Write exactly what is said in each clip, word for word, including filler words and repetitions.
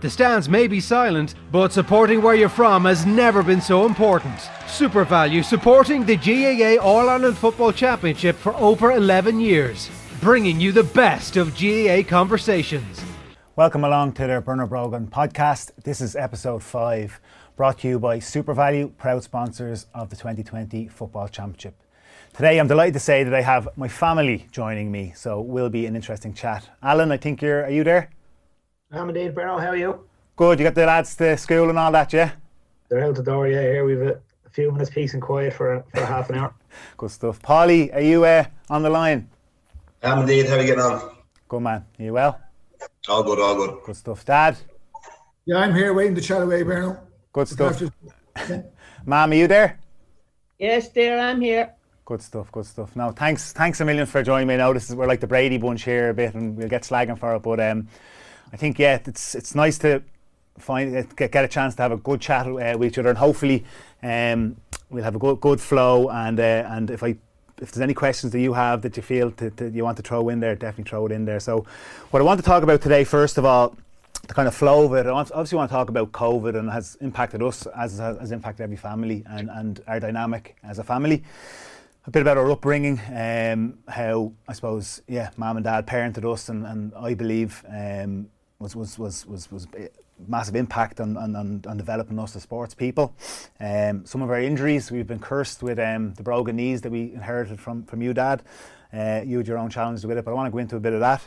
The stands may be silent, but supporting where you're from has never been so important. SuperValu supporting the G A A All-Ireland Football Championship for over eleven years, bringing you the best of G A A conversations. Welcome along to the Bernard Brogan podcast. This is episode five, brought to you by SuperValu, proud sponsors of the twenty twenty Football Championship. Today I'm delighted to say that I have my family joining me, so it will be an interesting chat. Alan, I think you're, are you there? I'm indeed, Bruno. How are you? Good, you got the lads to school and all that, yeah? They're out the door, yeah. Here we've a, a few minutes peace and quiet for, for half an hour. Good stuff. Paulie, are you uh, on the line? I'm indeed. How are you getting on? Good man. Are you well? All good, all good. Good stuff. Dad? Yeah, I'm here waiting to chat away, Bruno. Good stuff. Mum, are you there? Yes, dear, I'm here. Good stuff, good stuff. Now, thanks thanks a million for joining me. Now, this is, we're like the Brady bunch here a bit, and we'll get slagging for it, but um, I think, yeah, it's it's nice to find get, get a chance to have a good chat uh, with each other, and hopefully um, we'll have a good good flow, and uh, and if I if there's any questions that you have that you feel to, to, you want to throw in there, definitely throw it in there. So what I want to talk about today, first of all, the kind of flow of it, I want, obviously want to talk about COVID and has impacted us as has impacted every family, and, and our dynamic as a family. A bit about our upbringing, um, how I suppose, yeah, mum and dad parented us, and, and I believe um, was was was was was a massive impact on on, on developing us as sports people. Um, some of our injuries, we've been cursed with um, the broken knees that we inherited from from you, Dad. Uh, you had your own challenges with it, but I want to go into a bit of that.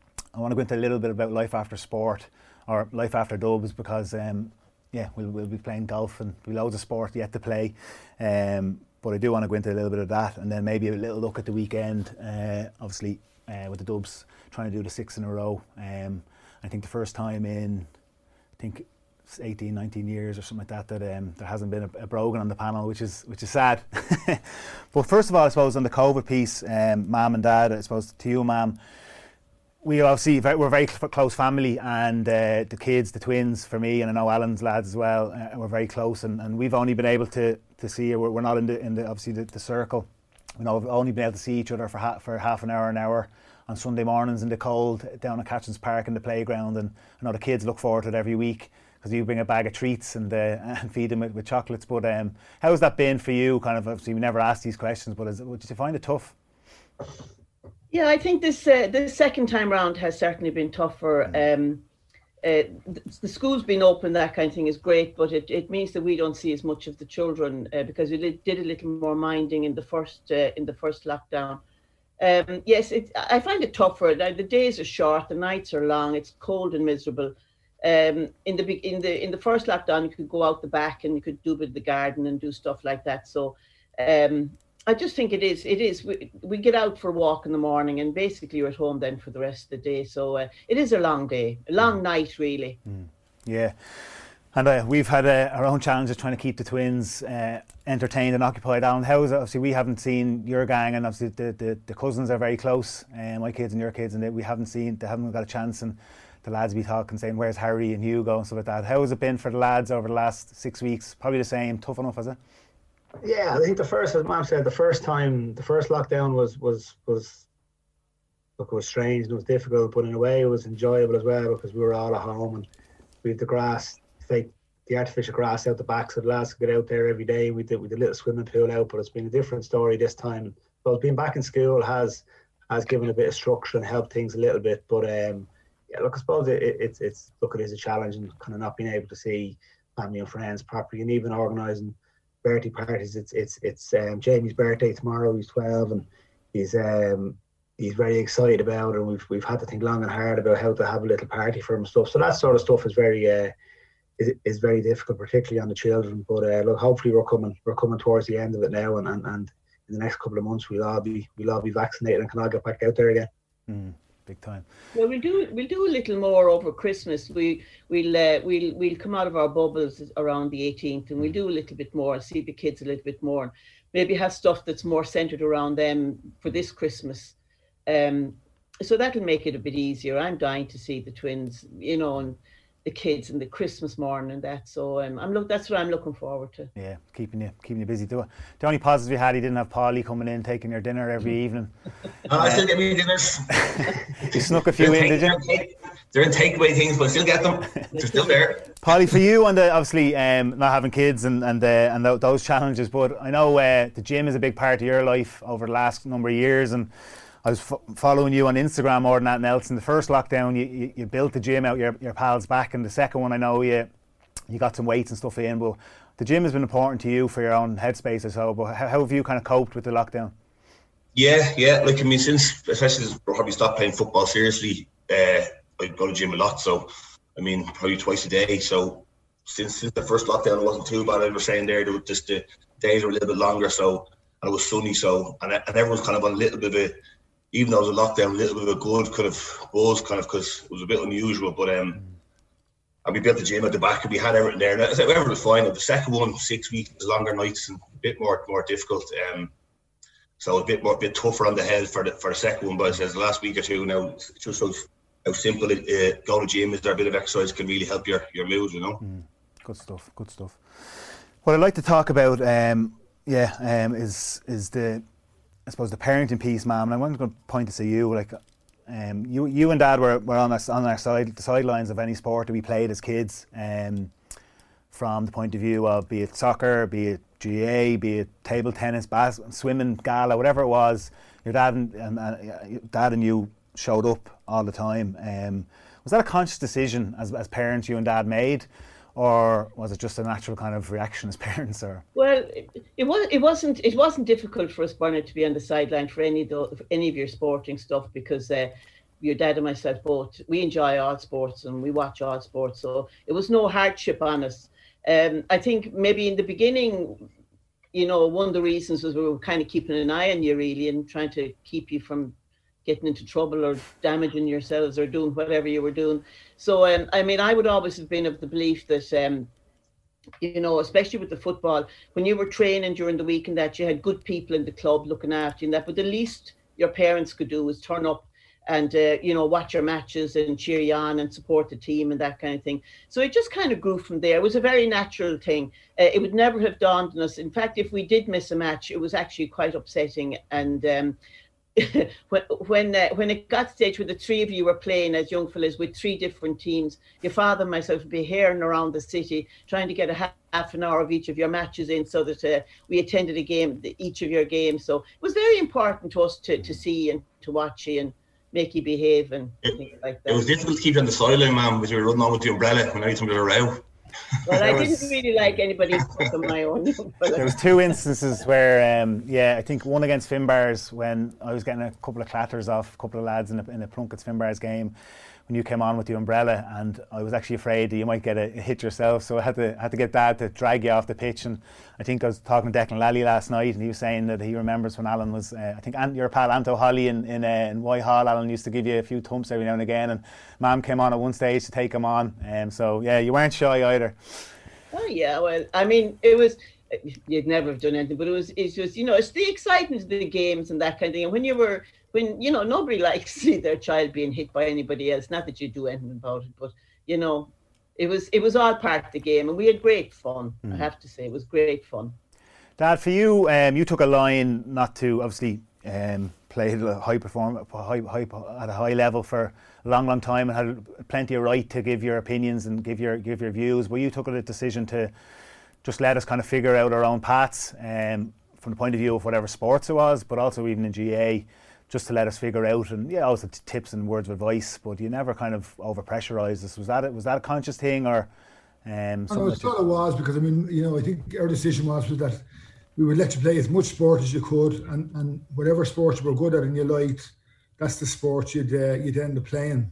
I want to go into a little bit about life after sport, or life after Dubs, because um, yeah, we'll we'll be playing golf and we've loads of sport yet to play. Um, But I do want to go into a little bit of that, and then maybe a little look at the weekend. Uh, obviously, uh, with the Dubs trying to do the six in a row. Um, I think the first time in, I think, eighteen, nineteen years or something like that, that um, there hasn't been a, a Brogan on the panel, which is which is sad. But first of all, I suppose on the COVID piece, um, Mum and Dad, I suppose to you, Mum, we obviously we're a very close family, and uh, the kids, the twins, for me, and I know Alan's lads as well, uh, we're very close, and, and we've only been able to to see her. We're, we're not in the in the obviously the, the circle. You know, we've only been able to see each other for ha- for half an hour, an hour on Sunday mornings in the cold down at Catchins Park in the playground, and I know the kids look forward to it every week because you bring a bag of treats and uh, and feed them with, with chocolates. But um, how has that been for you? Kind of, obviously we never asked these questions, but is it, did you find it tough? Yeah, I think this uh, this second time round has certainly been tougher. Um, uh, the school's been open, that kind of thing is great, but it, it means that we don't see as much of the children uh, because we did a little more minding in the first uh, in the first lockdown. Um, yes, it, I find it tougher. Now, the days are short, the nights are long, it's cold and miserable. Um, in the in the in the first lockdown, you could go out the back and you could do a bit of the garden and do stuff like that. So. Um, I just think it is, it is, we, we get out for a walk in the morning and basically you're at home then for the rest of the day. So uh, it is a long day, a long night really. Mm. Yeah. And uh, we've had uh, our own challenges trying to keep the twins uh, entertained and occupied. Alan, how is it? Obviously we haven't seen your gang, and obviously the, the, the cousins are very close, uh, my kids and your kids, and they, we haven't seen, they haven't got a chance, and the lads be talking, saying, where's Harry and Hugo and stuff like that. How has it been for the lads over the last six weeks? Probably the same, tough enough, is it? Yeah, I think the first, as Mom said, the first time, the first lockdown was was was look, it was strange and it was difficult, but in a way it was enjoyable as well because we were all at home and we had the grass, fake the artificial grass out the back, so the lads could get out there every day. We did we did a little swimming pool out, but it's been a different story this time. Well, being back in school has has given a bit of structure and helped things a little bit, but um, yeah, look, I suppose it, it, it's it's look, it is a challenge, and kind of not being able to see family and friends properly, and even organising birthday parties. It's it's it's um, Jamie's birthday tomorrow. He's twelve, and he's um he's very excited about it. And we've we've had to think long and hard about how to have a little party for him and stuff. So that sort of stuff is very uh is, is very difficult, particularly on the children. But uh, look, hopefully we're coming we're coming towards the end of it now, and, and, and in the next couple of months we'll all be we'll all be vaccinated and can all get back out there again. Mm. Big time. Well, we'll do we'll do a little more over Christmas. We we'll uh, we'll we'll come out of our bubbles around the eighteenth, and we'll do a little bit more. See the kids a little bit more, and maybe have stuff that's more centered around them for this Christmas. Um, so that'll make it a bit easier. I'm dying to see the twins, you know, and the kids and the Christmas morning and that. So um, I'm look. That's what I'm looking forward to. Yeah, keeping you keeping you busy. The only positive you had, you didn't have Paulie coming in taking your dinner every evening. Oh, I still get me dinners. You snuck a few in, did you? They're in takeaway things, but I still get them. They're still there. Paulie, for you, and obviously um, not having kids and and uh, and th- those challenges, but I know uh, the gym is a big part of your life over the last number of years, and I was f- following you on Instagram more than that else. In the first lockdown, you, you, you built the gym out your, your pals back, and the second one, I know you you got some weights and stuff in. But the gym has been important to you for your own headspace, I so. But how, how have you kind of coped with the lockdown? Yeah, yeah. Like I mean, since especially since I probably stopped playing football seriously, uh, I go to the gym a lot. So I mean, probably twice a day. So since since the first lockdown, it wasn't too bad. I was saying there, that just the days were a little bit longer. So and it was sunny. So and and everyone's kind of on a little bit of a, even though it was a lockdown, a little bit of a good kind of buzz, kind of, because it was a bit unusual. But um, and we built the gym at the back, and we had everything there. And everything was fine. The second one, six weeks, longer nights, and a bit more more difficult. Um, so a bit more, a bit tougher on the head for the for the second one. But it says the last week or two now, it's just so how simple it, uh, going to gym is there. A bit of exercise can really help your your mood, you know. Mm, good stuff. Good stuff. What I'd like to talk about, um, yeah, um, is is the. I suppose the parenting piece, Ma'am, and I'm going to point this at you. Like, um, you, you and Dad were, were on our, on our side, the sidelines of any sport that we played as kids. Um, from the point of view of be it soccer, be it G A, be it table tennis, bas- swimming, gala, whatever it was. Your dad and um, uh, Dad and you showed up all the time. Um, was that a conscious decision as as parents you and Dad made? Or was it just a natural kind of reaction as parents? Or well, it, it was. It wasn't. It wasn't difficult for us, Bernard, to be on the sideline for any of the, any of your sporting stuff, because uh, your dad and myself both, we enjoy all sports and we watch all sports, so it was no hardship on us. Um, I think maybe in the beginning, you know, one of the reasons was we were kind of keeping an eye on you, really, and trying to keep you from getting into trouble or damaging yourselves or doing whatever you were doing. So, um, I mean, I would always have been of the belief that, um, you know, especially with the football, when you were training during the week and that, you had good people in the club looking after you and that, but the least your parents could do was turn up and, uh, you know, watch your matches and cheer you on and support the team and that kind of thing. So it just kind of grew from there. It was a very natural thing. Uh, it would never have dawned on us. In fact, if we did miss a match, it was actually quite upsetting. And um, when when, uh, when it got to the stage where the three of you were playing as young fellas with three different teams, your father and myself would be herring around the city trying to get a half, half an hour of each of your matches in, so that uh, we attended a game, each of your games. So it was very important to us to, to see and to watch you and make you behave and it, things like that. It was difficult to keep you on the sideline, man, because you were running on with the umbrella when anything was a row. Well, I didn't was, really like anybody on my own. There was two instances where, um, yeah, I think one against Finbars when I was getting a couple of clatters off a couple of lads in a, in a Plunkett's Finbars game when you came on with the umbrella, and I was actually afraid that you might get a, a hit yourself, so I had to had to get Dad to drag you off the pitch. And I think I was talking to Declan Lally last night, and he was saying that he remembers when Alan was, uh, I think Ant, your pal Anto Holly in in, uh, in Whitehall, Alan used to give you a few thumps every now and again, and Ma'am came on at one stage to take him on, um, so yeah, you weren't shy either. Oh yeah, well, I mean, it was, you'd never have done anything, but it was, it's just, you know, it's the excitement of the games and that kind of thing. And when you were, when, you know, nobody likes to see their child being hit by anybody else. Not that you do anything about it, but, you know, it was, it was all part of the game, and we had great fun. Mm. I have to say, it was great fun. Dad, for you, um, you took a line not to obviously um, play at a high perform, high, high, at a high level for a long, long time, and had plenty of right to give your opinions and give your give your views. But you took a decision to just let us kind of figure out our own paths, um, from the point of view of whatever sports it was, but also even in G A, just to let us figure out, and yeah, also tips and words of advice. But you never kind of over pressurised us. Was that it? Was that a conscious thing, or? Um, I know, I thought it was, because I mean, you know, I think our decision was was that we would let you play as much sport as you could, and, and whatever sport you were good at and you liked, that's the sport you'd uh, you'd end up playing.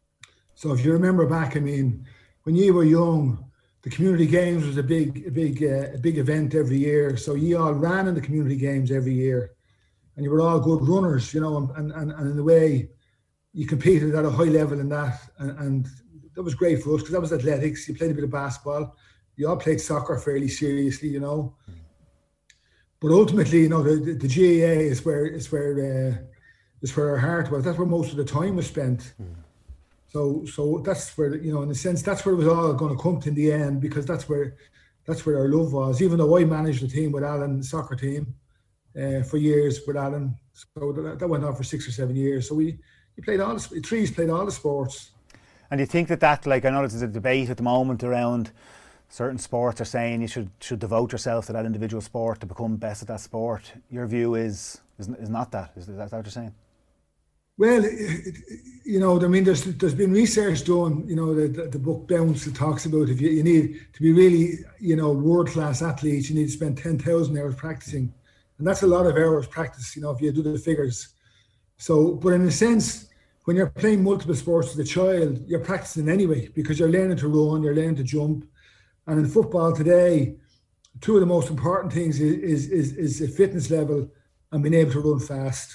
So if you remember back, I mean, when you were young, the community games was a big, a big, uh, a big event every year. So you all ran in the community games every year, and you were all good runners, you know, and and, and in the way you competed at a high level in that, and, and that was great for us because that was athletics. You played a bit of basketball, you all played soccer fairly seriously, you know. But ultimately, you know, the, the, the G A A is where is where uh, is where our heart was. That's where most of the time was spent. Mm. So so that's where, you know, in a sense, that's where it was all going to come to in the end, because that's where that's where our love was. Even though I managed the team with Alan, the soccer team, uh, for years with Alan, so that, that went on for six or seven years. So we, we played all the Trees played all the sports. And do you think that that, like, I know there's a debate at the moment around certain sports are saying you should should devote yourself to that individual sport to become best at that sport. Your view is is, is not that. Is that what you're saying? Well, it, it, you know, I mean, there's there's been research done. You know, the the, the book Bounce that talks about if you, you need to be really, you know, world class athletes, you need to spend ten thousand hours practicing, and that's a lot of hours practice. You know, if you do the figures. So, but in a sense, when you're playing multiple sports as a child, you're practicing anyway, because you're learning to run, you're learning to jump. And in football today, two of the most important things is is is, is a fitness level and being able to run fast.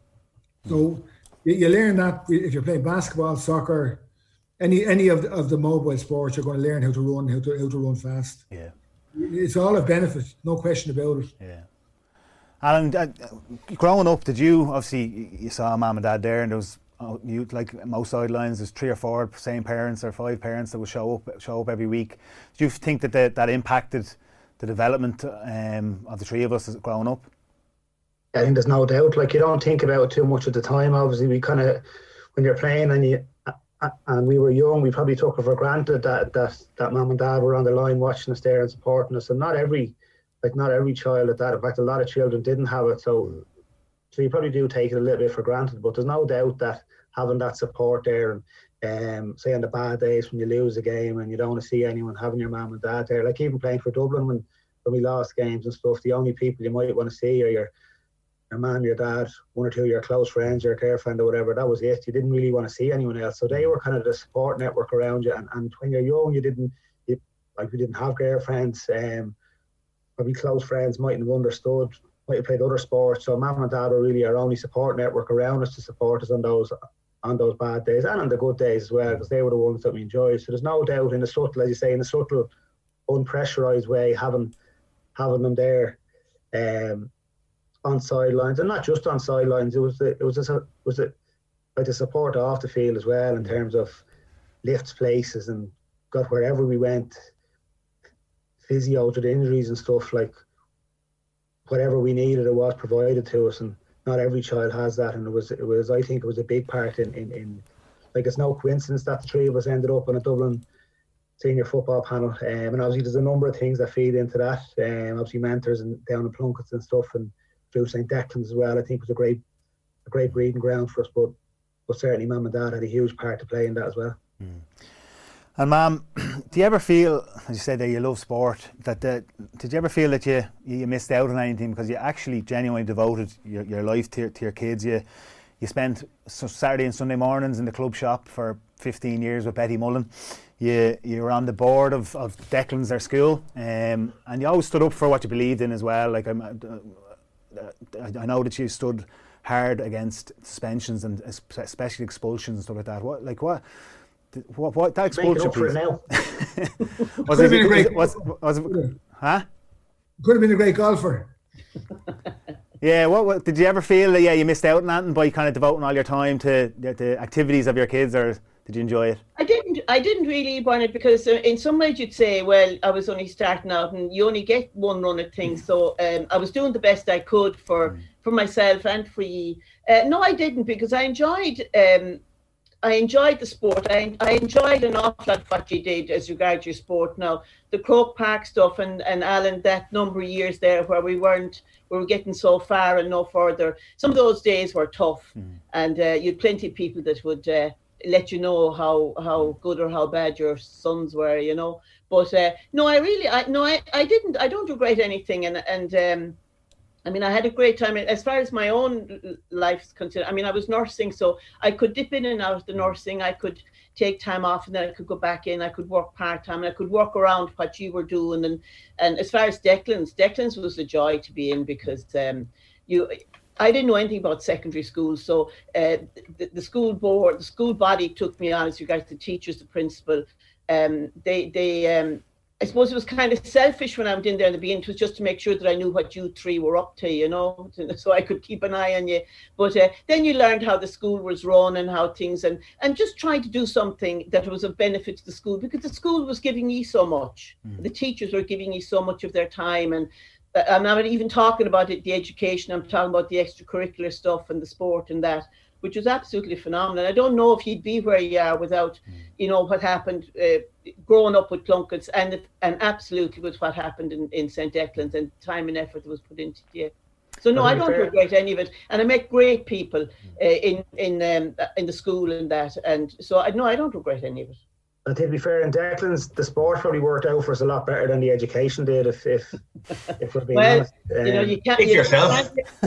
So you, you learn that if you're playing basketball, soccer, any any of the, of the mobile sports, you're going to learn how to run, how to how to run fast. Yeah, it's all of benefit, no question about it. Yeah. Alan, uh, growing up, did you obviously you saw mum and dad there, and there was. Oh, you like most sidelines, there's three or four same parents or five parents that would show up show up every week. Do you think that the, that impacted the development um, of the three of us as growing up? I think there's no doubt. Like, you don't think about it too much at the time. Obviously, we kind of, when you're playing and you and we were young, we probably took it for granted that that that mum and dad were on the line watching us there and supporting us. And not every, like not every child at that. In fact, a lot of children didn't have it. So. So you probably do take it a little bit for granted, but there's no doubt that having that support there, and um, say on the bad days when you lose a game and you don't want to see anyone, having your mum and dad there, like even playing for Dublin when, when we lost games and stuff, the only people you might want to see are your your mum, your dad, one or two of your close friends, your girlfriend or whatever. That was it. You didn't really want to see anyone else. So they were kind of the support network around you. And, and when you're young, you didn't, you, like we didn't have girlfriends, um, probably close friends mightn't have understood. Might have played other sports, so mum and dad were really our only support network around us to support us on those on those bad days and on the good days as well, because they were the ones that we enjoyed. So there's no doubt, in a subtle, as you say, in a subtle, unpressurised way, having having them there um, on sidelines, and not just on sidelines. It was the, it was a, it was a, like the support off the field as well, in terms of lifts places and got wherever we went, physios with injuries and stuff, like. Whatever we needed, it was provided to us, and not every child has that. And it was, it was, I think, it was a big part in, in, in like, it's no coincidence that the three of us ended up on a Dublin senior football panel. Um, and obviously, there's a number of things that feed into that. Um, obviously, mentors and down in Plunkett's and stuff, and through Saint Declan's as well. I think was a great, a great breeding ground for us. But, but certainly, mum and dad had a huge part to play in that as well. Mm. And ma'am, do you ever feel, as you said that you love sport, that the, did you ever feel that you you missed out on anything because you actually genuinely devoted your, your life to, to your kids? You you spent Saturday and Sunday mornings in the club shop for fifteen years with Betty Mullen. You you were on the board of, of Declan's, their school, um, and you always stood up for what you believed in as well. Like I'm, uh, I know that you stood hard against suspensions and especially expulsions and stuff like that. What like what? What, what that expulsion, please? Now. was it, it, great, was, was it, huh? Could have been a great golfer. Yeah, what, what did you ever feel that yeah you missed out on that by kind of devoting all your time to the, the activities of your kids, or did you enjoy it? I didn't. I didn't really, Barnett, because in some ways you'd say, well, I was only starting out, and you only get one run at things. So um, I was doing the best I could for mm. for myself and for you. Uh, no, I didn't, because I enjoyed. Um, I enjoyed the sport. I I enjoyed an awful lot what you did as regards your sport. Now, the Croke Park stuff and, and Alan, that number of years there where we weren't, we were getting so far and no further. Some of those days were tough, mm. and uh, you had plenty of people that would uh, let you know how, how good or how bad your sons were, you know. But uh, no, I really, I no, I, I didn't, I don't regret anything, and and. Um, I mean, I had a great time. As far as my own life is concerned, I mean, I was nursing, so I could dip in and out of the nursing. I could take time off, and then I could go back in. I could work part-time, and I could work around what you were doing. And, and as far as Declan's, Declan's was a joy to be in, because um, you, I didn't know anything about secondary school. So uh, the, the school board, the school body took me on as regards to teachers, the principal. Um, they, they, um, I suppose it was kind of selfish when I went in there in the beginning. It was just to make sure that I knew what you three were up to, you know, so I could keep an eye on you. But uh, then you learned how the school was run and how things, and, and just trying to do something that was of benefit to the school, because the school was giving you so much. Mm. The teachers were giving you so much of their time. And uh, I'm not even talking about it, the education, I'm talking about the extracurricular stuff and the sport and that, which was absolutely phenomenal. I don't know if you'd be where you are without, you know, what happened uh, growing up with Plunkett's, and and absolutely with what happened in, in Saint Eckland's and time and effort that was put into it. So no, I don't fair. regret any of it, and I met great people uh, in in um, in the school and that, and so I no, I don't regret any of it. And to be fair, in Declan's, the sport probably worked out for us a lot better than the education did. If if if we're being well, honest, um, you know, you can't pick you yourself.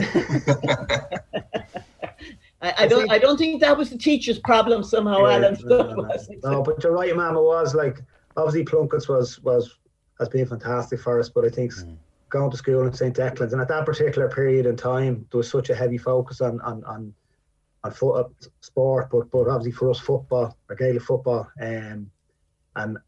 I, I don't. I don't think that was the teacher's problem somehow, yeah, Alan. No, no, no. no, but you're right, Ma'am. It was like obviously Plunkett's was was has been fantastic for us, but I think mm. going to school in Saint Eckland's, and at that particular period in time, there was such a heavy focus on on on, on foot, uh, sport, but but obviously for us football, or Gaelic football, um, and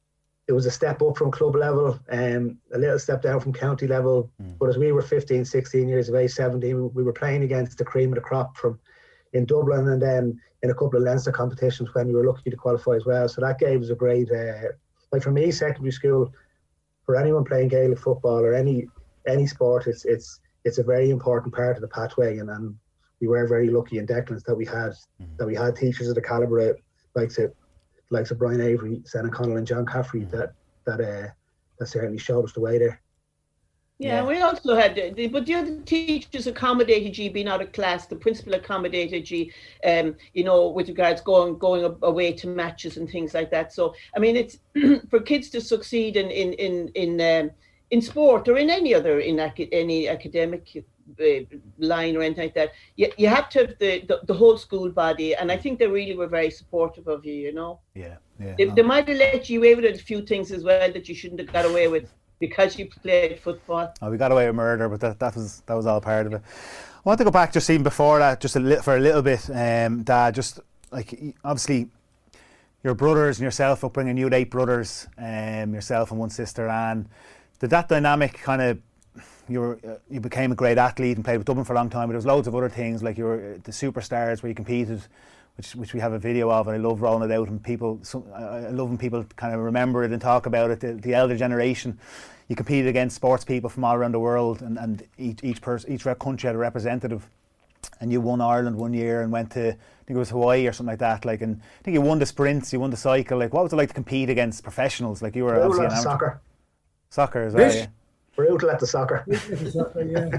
it was a step up from club level, um, a little step down from county level. Mm. But as we were fifteen, sixteen years of age, seventeen, we, we were playing against the cream of the crop from in Dublin, and then in a couple of Leinster competitions when we were lucky to qualify as well. So that gave us a great, uh, like for me, secondary school, for anyone playing Gaelic football or any any sport, it's it's it's a very important part of the pathway, and, and we were very lucky in Declan's that we had mm. that we had teachers of the calibre of like to like to Brian Avery, Sen O'Connell, and John Caffrey mm. that that uh, that certainly showed us the way there. Yeah, yeah, we also had, the, but the other teachers accommodated you being out of class. The principal accommodated you, um, you know, with regards going going away to matches and things like that. So, I mean, it's for kids to succeed in in in in, um, in sport or in any other in ac- any academic uh, line or anything like that. You you have to have the, the the whole school body, and I think they really were very supportive of you. You know. Yeah, yeah. They, no. they might have let you away with a few things as well that you shouldn't have got away with, because you played football. Oh, we got away with murder, but that, that was that was all part of it. I want to go back just even before that, just a li- for a little bit, um, Dad. Just like obviously, your brothers and yourself upbringing. You had eight brothers, um, yourself and one sister, Anne. Did that dynamic kind of? You were uh, you became a great athlete and played with Dublin for a long time, but there was loads of other things like you were the Superstars where you competed, which which we have a video of, and I love rolling it out, and people, some, I love when people kind of remember it and talk about it. The, the elder generation, you competed against sports people from all around the world, and, and each each person, each country had a representative, and you won Ireland one year and went to, I think it was Hawaii or something like that. Like, and I think you won the sprints, you won the cycle. Like, what was it like to compete against professionals? Like, you were obviously an amateur. Soccer. Soccer as well. Yes. Yeah. Brutal at the soccer. yeah.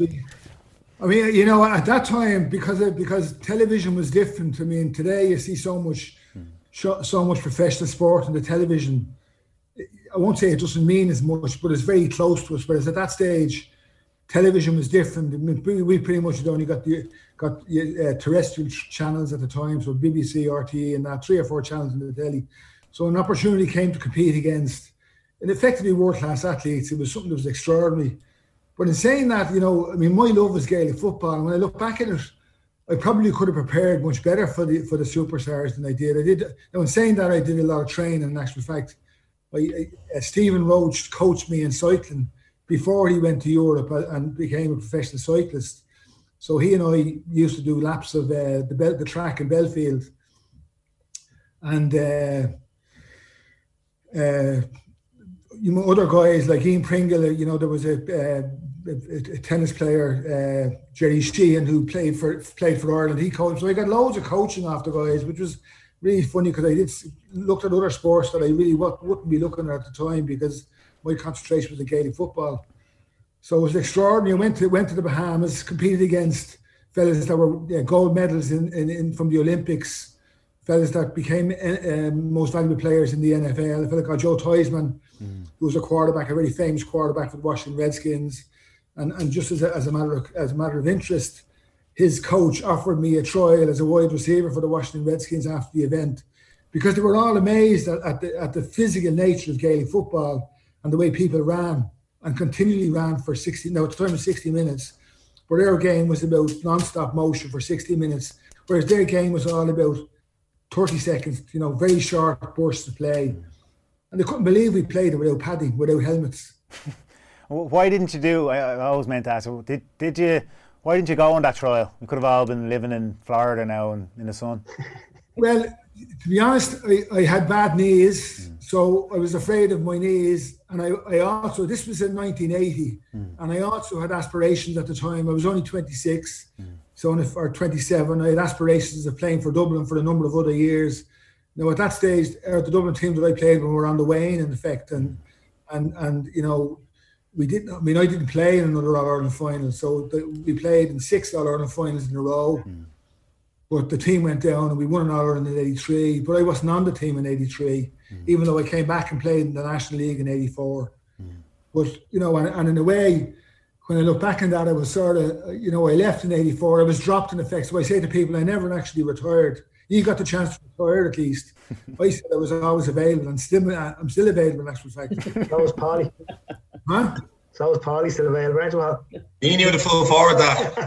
I mean, you know, at that time, because of, because television was different. I mean, today you see so much, mm. so much professional sport on the television. I won't say it doesn't mean as much, but it's very close to us. Whereas at that stage, television was different. I mean, we pretty much had only got the got uh, terrestrial channels at the time, so B B C, R T E, and that three or four channels in the telly. So an opportunity came to compete against, and effectively world-class athletes. It was something that was extraordinary. But in saying that, you know, I mean, my love is Gaelic football, and when I look back at it, I probably could have prepared much better for the for the Superstars than I did. I did. Now, in saying that, I did a lot of training. In actual fact, I, I, uh, Stephen Roach coached me in cycling before he went to Europe and became a professional cyclist. So he and I used to do laps of uh, the Bel- the track in Belfield, and uh, uh, you know, other guys like Ian Pringle. You know, there was a, uh, a, a tennis player, uh, Jerry Sheehan, who played for played for Ireland. He coached, so I got loads of coaching off the guys, which was really funny because I did looked at other sports that I really wouldn't be looking at at the time because my concentration was in Gaelic football. So it was extraordinary. I went to went to the Bahamas, competed against fellas that were yeah, gold medals in, in, in from the Olympics, fellas that became uh, most valuable players in the N F L. A fella called Joe Theismann, mm. who was a quarterback, a very famous quarterback for the Washington Redskins. And and just as a, as a matter of as a matter of interest, his coach offered me a trial as a wide receiver for the Washington Redskins after the event, because they were all amazed at, at the at the physical nature of Gaelic football and the way people ran and continually ran for sixty. Now at the time it was sixty minutes, but their game was about non-stop motion for sixty minutes, whereas their game was all about thirty seconds. You know, very short bursts of play. and they couldn't believe we played it without padding, without helmets. Why didn't you do? I, I always meant to ask. Did did you? Why didn't you go on that trial? We could have all been living in Florida now and in the sun. Well, to be honest, I, I had bad knees, mm. so I was afraid of my knees. And I, I also, this was in nineteen eighty, mm. and I also had aspirations at the time. I was only twenty-six, mm. so if, or twenty-seven. I had aspirations of playing for Dublin for a number of other years. Now, at that stage, uh, the Dublin team that I played when we were on the wane, in effect, and and and you know, we didn't. I mean, I didn't play in another All Ireland final, so the, we played in six All Ireland finals in a row. Mm. But the team went down, and we won an All Ireland in eighty-three. But I wasn't on the team in eighty-three, mm. even though I came back and played in the National League in eighty-four. Mm. But you know, and, and in a way, when I look back on that, I was sort of, you know, I left in eighty-four. I was dropped in effect. So I say to people, I never actually retired. You got the chance to retire at least. I said I was always available, and still, I'm still available. In actual fact, that was Polly. Huh? So was Polly still available as well? He knew the full forward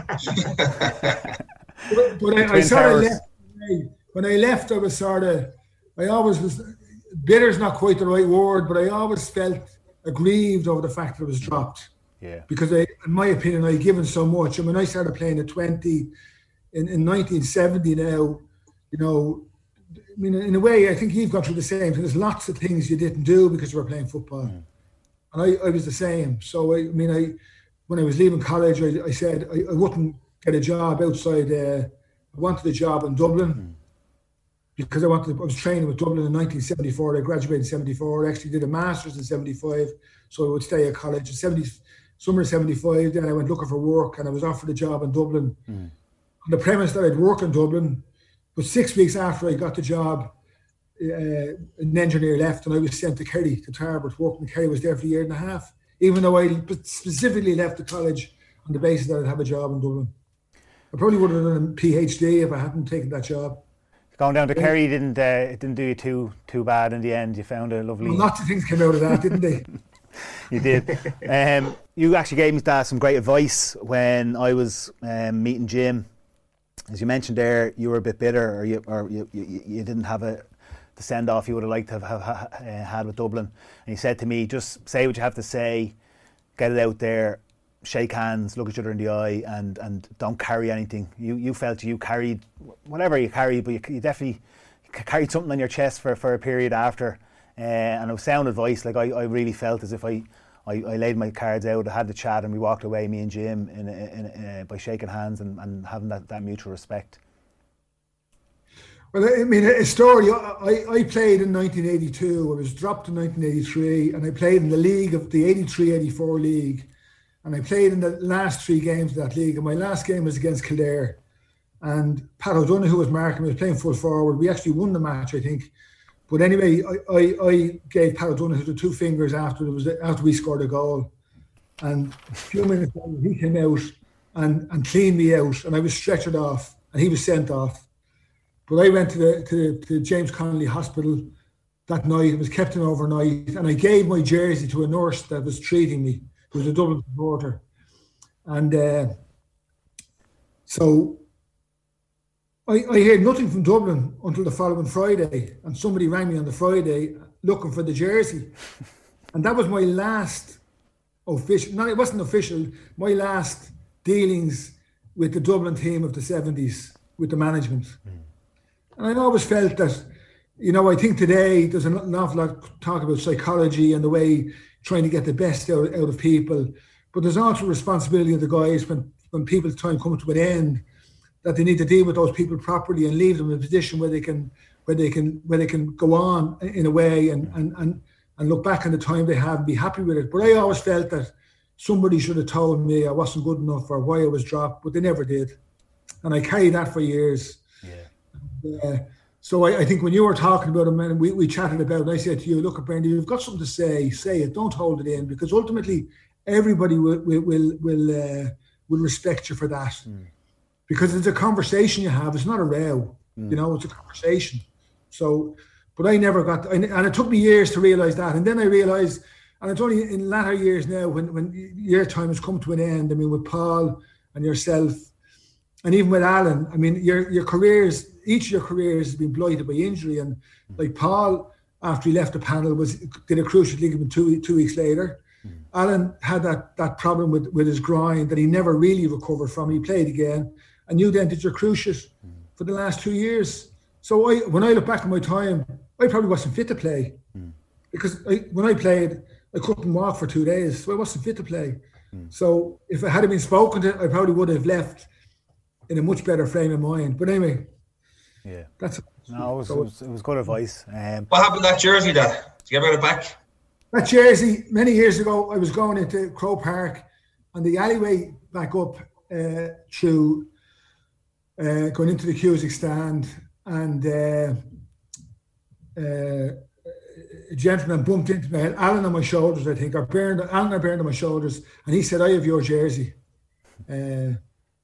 that. But, but I, I sort of left. When I left, I was sort of, I always was, bitter's not quite the right word, but I always felt aggrieved over the fact that it was dropped. Yeah. Because I, in my opinion, I'd given so much. I mean, I started playing at twenty in, in nineteen seventy now, you know, I mean, in a way, I think you've gone through the same thing. There's lots of things you didn't do because you were playing football. Mm. And I, I was the same. So, I, I mean, I when I was leaving college, I, I said I, I wouldn't get a job outside. Uh, I wanted a job in Dublin mm. because I wanted. I was training with Dublin in nineteen seventy-four. I graduated in seventy-four. I actually did a master's in seventy-five, so I would stay at college. In seventy, summer of seventy-five, then I went looking for work, and I was offered a job in Dublin mm. on the premise that I'd work in Dublin. But six weeks after I got the job, uh, an engineer left, and I was sent to Kerry, to Tarbert. Working in Kerry, was there for a year and a half, even though I specifically left the college on the basis that I'd have a job in Dublin. I probably would have done a PhD if I hadn't taken that job. Going down to Kerry didn't uh, it didn't do you too too bad in the end. You found a lovely. Well, lots of things came out of that, didn't they? You did. Um, you actually gave me that some great advice when I was um, meeting Jim. As you mentioned there, you were a bit bitter, or you or you, you, you didn't have a the send off you would have liked to have, have, have uh, had with Dublin. And he said to me, just say what you have to say, get it out there. Shake hands, look each other in the eye, and, and don't carry anything. You you felt you carried whatever you carried, but you, you definitely carried something on your chest for, for a period after. Uh, and it was sound advice. Like I, I really felt as if I, I, I laid my cards out, I had the chat, and we walked away, me and Jim, in, in, in, by shaking hands and, and having that, that mutual respect. Well, I mean, a story. I, I played in nineteen eighty-two. I was dropped in nineteen eighty-three, and I played in the league of the eighty-three eighty-four league. And I played in the last three games of that league. And my last game was against Kildare. And Pat O'Donoghue, who was marking, was playing full forward. We actually won the match, I think. But anyway, I, I, I gave Pat O'Donoghue the two fingers after it was after we scored a goal. And a few minutes later, he came out and, and cleaned me out. And I was stretchered off. And he was sent off. But I went to the to, to James Connolly Hospital that night. It was kept in overnight. And I gave my jersey to a nurse that was treating me. It was a Dublin supporter. And uh, so I, I heard nothing from Dublin until the following Friday. And somebody rang me on the Friday looking for the jersey. And that was my last official, no, it wasn't official, my last dealings with the Dublin team of the seventies, with the management. Mm. And I always felt that, you know, I think today there's an awful lot of talk about psychology and the way trying to get the best out, out of people. But there's also responsibility of the guys when, when people's time comes to an end, that they need to deal with those people properly and leave them in a position where they can where they can where they can go on in a way and and and, and look back on the time they have and be happy with it. But I always felt that somebody should have told me I wasn't good enough or why I was dropped, but they never did. And I carried that for years. Yeah. Uh, So I, I think when you were talking about it, man, we, we chatted about it, and I said to you, look, Brendan, you've got something to say, say it, don't hold it in, because ultimately everybody will will will will, uh, will respect you for that. Mm. Because it's a conversation you have, it's not a row, mm. you know, it's a conversation. So, but I never got, and it took me years to realise that. And then I realised, and it's only in latter years now when, when your time has come to an end, I mean, with Paul and yourself, and even with Alan, I mean, your your careers, each of your careers has been blighted by injury. And like Paul, after he left the panel was did a cruciate ligament two two weeks later. Mm. Alan had that that problem with, with his groin that he never really recovered from. He played again, and you then did your cruciate mm. for the last two years. So I, when I look back at my time, I probably wasn't fit to play mm. because I, when I played, I couldn't walk for two days, so I wasn't fit to play. Mm. So if I had been spoken to, I probably would have left in a much better frame of mind. But anyway, yeah, that's no, it was, it was, it was good advice. Um, what happened to that jersey then? Did you get it back? That jersey, many years ago, I was going into Croke Park and the alleyway back up uh, to uh, going into the Cusack stand, and uh, uh, a gentleman bumped into me, had Alan on my shoulders, I think, or Bernard, Alan or Bernard on my shoulders, and he said, "I have your jersey." Uh,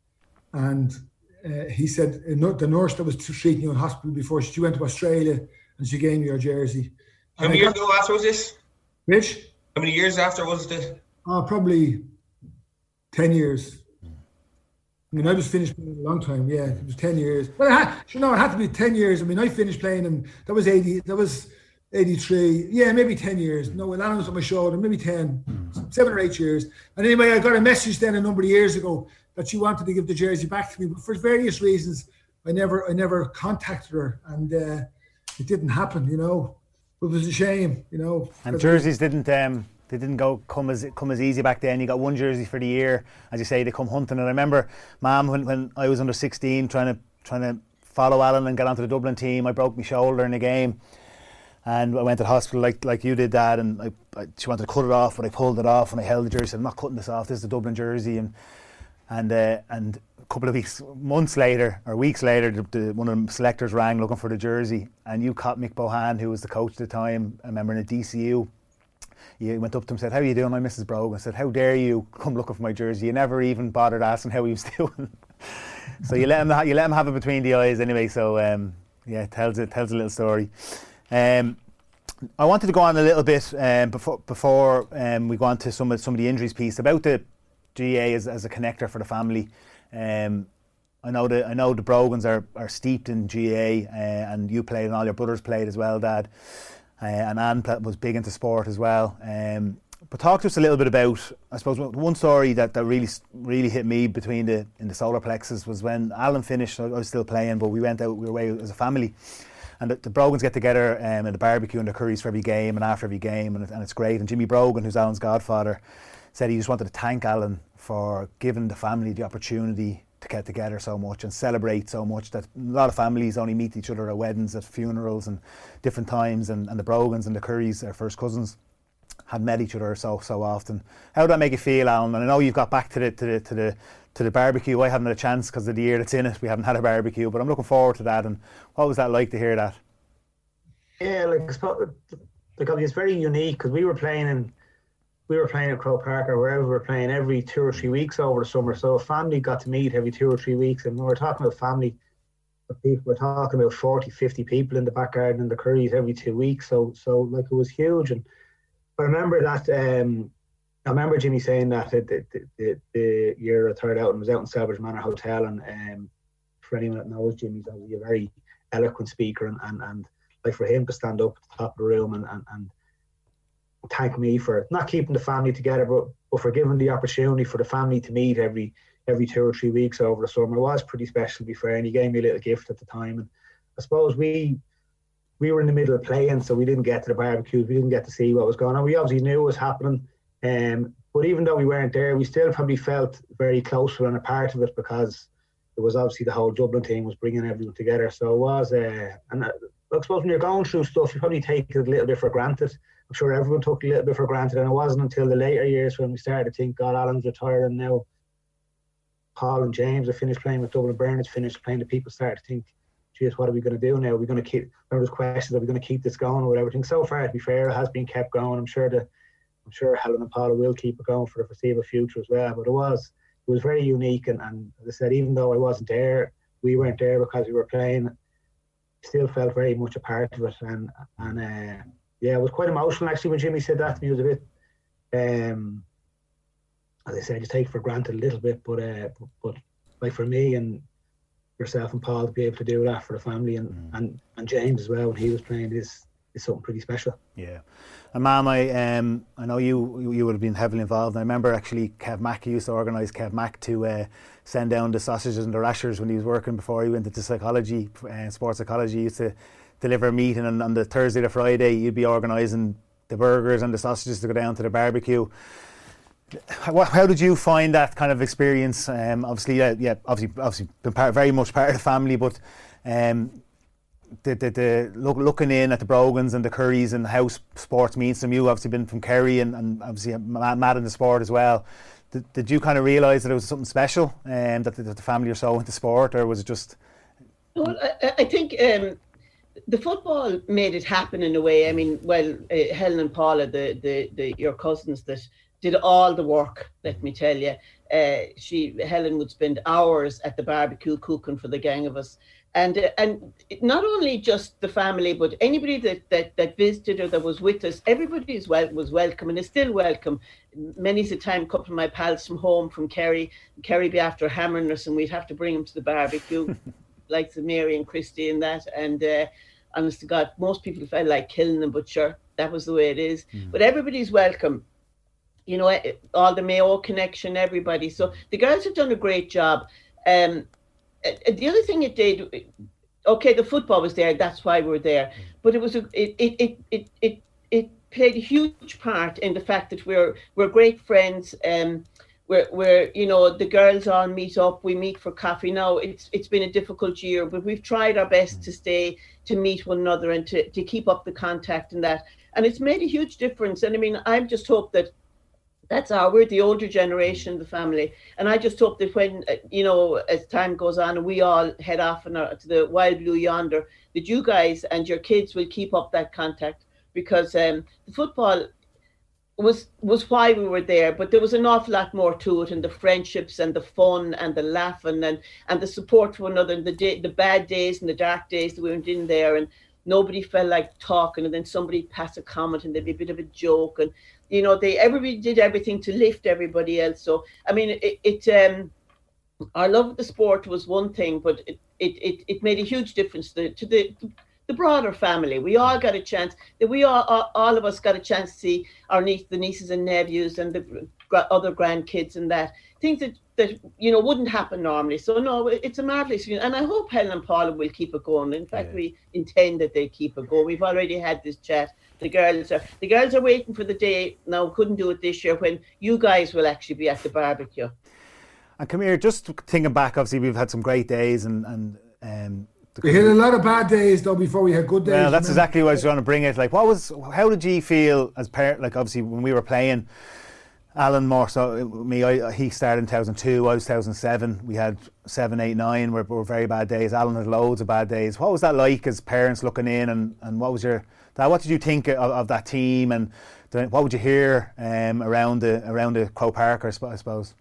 and uh, he said, the nurse that was treating you in hospital before, she went to Australia and she gave me your jersey. How many years ago after was this? Rich? How many years after was it? Oh, probably ten years. I mean, I was finished playing a long time. Yeah, it was ten years. But I had, you know, it had to be ten years. I mean, I finished playing, and that was eighty. That was eighty-three. Yeah, maybe ten years. No, Alan was on my shoulder. Maybe ten, seven or eight years. And anyway, I got a message then a number of years ago that she wanted to give the jersey back to me, but for various reasons, I never, I never contacted her, and uh, it didn't happen. You know, it was a shame. You know, and jerseys didn't. Um, They didn't go come as come as easy back then. You got one jersey for the year, as you say. They come hunting. And I remember, Mum, when, when I was under sixteen, trying to trying to follow Alan and get onto the Dublin team, I broke my shoulder in a game, and I went to the hospital like like you did, Dad. And I, I, she wanted to cut it off, but I pulled it off and I held the jersey. I said, "I'm not cutting this off. This is the Dublin jersey." And and uh, and a couple of weeks, months later, or weeks later, the, the, one of the selectors rang looking for the jersey, and you caught Mick Bohan, who was the coach at the time. I remember in a D C U. He went up to him and said, "How are you doing? I'm Missus Brogan." I said, "How dare you come looking for my jersey?" You never even bothered asking how he was doing. So you let him ha- you let him have it between the eyes anyway. So um, yeah, it tells it tells a little story. Um, I wanted to go on a little bit um, before before um, we go on to some of some of the injuries piece about the G A A as, as a connector for the family. Um, I know the I know the Brogans are, are steeped in G A A, uh, and you played and all your brothers played as well, Dad. Uh, and Anne was big into sport as well. Um, but talk to us a little bit about, I suppose, one story that, that really really hit me between the in the solar plexus was when Alan finished. I was still playing, but we went out, we were away as a family, and the, the Brogans get together um, at the barbecue and the curries for every game and after every game, and, it, and it's great. And Jimmy Brogan, who's Alan's godfather, said he just wanted to thank Alan for giving the family the opportunity to get together so much and celebrate so much, that a lot of families only meet each other at weddings, at funerals and different times, and, and the Brogans and the Currys, their first cousins, had met each other so so often. How did that make you feel, Alan? And I know you've got back to the to the to the to the barbecue. I haven't had a chance because of the year that's in it. We haven't had a barbecue, but I'm looking forward to that. And what was that like to hear that? Yeah, like like it's very unique because we were playing in we were playing at Croke Park or wherever we were playing every two or three weeks over the summer. So a family got to meet every two or three weeks. And when we're talking about family, people we're talking about forty, fifty people in the back garden in the Currys every two weeks. So so like it was huge. And I remember that um, I remember Jimmy saying that the, the, the, the year I third out and was out in Selvage Manor Hotel. And um, for anyone that knows Jimmy's obviously a very eloquent speaker, and, and, and like for him to stand up at the top of the room and, and, and thank me for not keeping the family together, but, but for giving the opportunity for the family to meet every every two or three weeks over the summer. It was pretty special, to be fair, and he gave me a little gift at the time. And I suppose we we were in the middle of playing, so we didn't get to the barbecues, we didn't get to see what was going on. We obviously knew what was happening, um, but even though we weren't there, we still probably felt very close and a part of it, because it was obviously the whole Dublin team was bringing everyone together. So it was, uh, and I, I suppose when you're going through stuff, you probably take it a little bit for granted. I'm sure everyone took a little bit for granted, and it wasn't until the later years when we started to think, God, Alan's retired, and now Paul and James have finished playing with Dublin, Bernard's finished playing, the people started to think, geez, what are we going to do now? Are we going to keep, remember those questions, are we going to keep this going or whatever? So far, to be fair, it has been kept going. I'm sure that I'm sure Helen and Paula will keep it going for the foreseeable future as well. But it was it was very unique, and, and as I said, even though I wasn't there, we weren't there because we were playing, still felt very much a part of it. And and uh, yeah, it was quite emotional actually when Jimmy said that to me. It was a bit, um, as I said, just take it for granted a little bit, but uh, but, but like for me and yourself and Paul to be able to do that for the family, and, mm. and, and James as well when he was playing, this is something pretty special. Yeah. And Ma'am, I um I know you you would have been heavily involved. I remember actually Kev Mack, he used to organise Kev Mack to uh, send down the sausages and the rashers when he was working before he went into psychology, uh, sports psychology. He used to deliver a meeting, and on the Thursday to Friday you'd be organising the burgers and the sausages to go down to the barbecue. How, how did you find that kind of experience? Um, obviously, yeah, yeah, obviously, obviously, been part, very much part of the family, but um, the the, the look, looking in at the Brogans and the Currys and how sports means to them. You obviously been from Kerry and, and obviously mad in the sport as well. Did, did you kind of realise that it was something special, and um, that, the, that the family are so into sport, or was it just? Well, I, I think. Um, The football made it happen in a way. I mean, well, uh, Helen and Paula, the, the, the your cousins that did all the work, let me tell you. Uh, she Helen would spend hours at the barbecue cooking for the gang of us. And uh, and not only just the family, but anybody that, that, that visited or that was with us, everybody is well, was welcome and is still welcome. Many's a time, a couple of my pals from home, from Kerry, Kerry be after hammering us, and we'd have to bring them to the barbecue, like the Mary and Christy and that. And uh, honest to God, most people felt like killing them, but sure, that was the way it is. Mm. But everybody's welcome. You know, all the Mayo connection, everybody. So the girls have done a great job. Um, the other thing it did, okay, the football was there. That's why we're there. But it was a, it it it it it, it played a huge part in the fact that we're we're great friends. Um, We're, we're, you know, the girls all meet up. We meet for coffee. Now it's it's been a difficult year, but we've tried our best to stay, to meet one another, and to, to keep up the contact and that. And it's made a huge difference. And I mean, I just hope that that's our, we're the older generation of the family. And I just hope that when, you know, as time goes on and we all head off in our, to the wild blue yonder, that you guys and your kids will keep up that contact, because um, the football was was why we were there, but there was an awful lot more to it, and the friendships and the fun and the laughing and and the support for one another, and the day, the bad days and the dark days that we went in there, and nobody felt like talking, and then somebody pass a comment and there'd be a bit of a joke, and you know, they everybody did everything to lift everybody else. So I mean, it, it um our love of the sport was one thing, but it it it, it made a huge difference to, to the the broader family. We all got a chance, that we all, all, all of us got a chance to see our niece, the nieces and nephews and the other grandkids and that. Things that, that, you know, wouldn't happen normally. So no, it's a marvellous, and I hope Helen and Paula will keep it going. In fact, yeah. we intend that they keep it going. We've already had this chat. The girls are, the girls are waiting for the day, now couldn't do it this year, when you guys will actually be at the barbecue. And come here, just thinking back, obviously we've had some great days, and, and um, we had a lot of bad days though before we had good days. Well, that's remember? exactly what I was trying to bring it. Like, what was, how did you feel as parent? Like, obviously when we were playing, Alan more so me, I, he started in two thousand two, I was two thousand seven. We had seven, eight, nine were, were very bad days. Alan had loads of bad days. What was that like as parents looking in, and, and what was your, what did you think of, of that team, and the, what would you hear um, around the around the Croke Park, I suppose?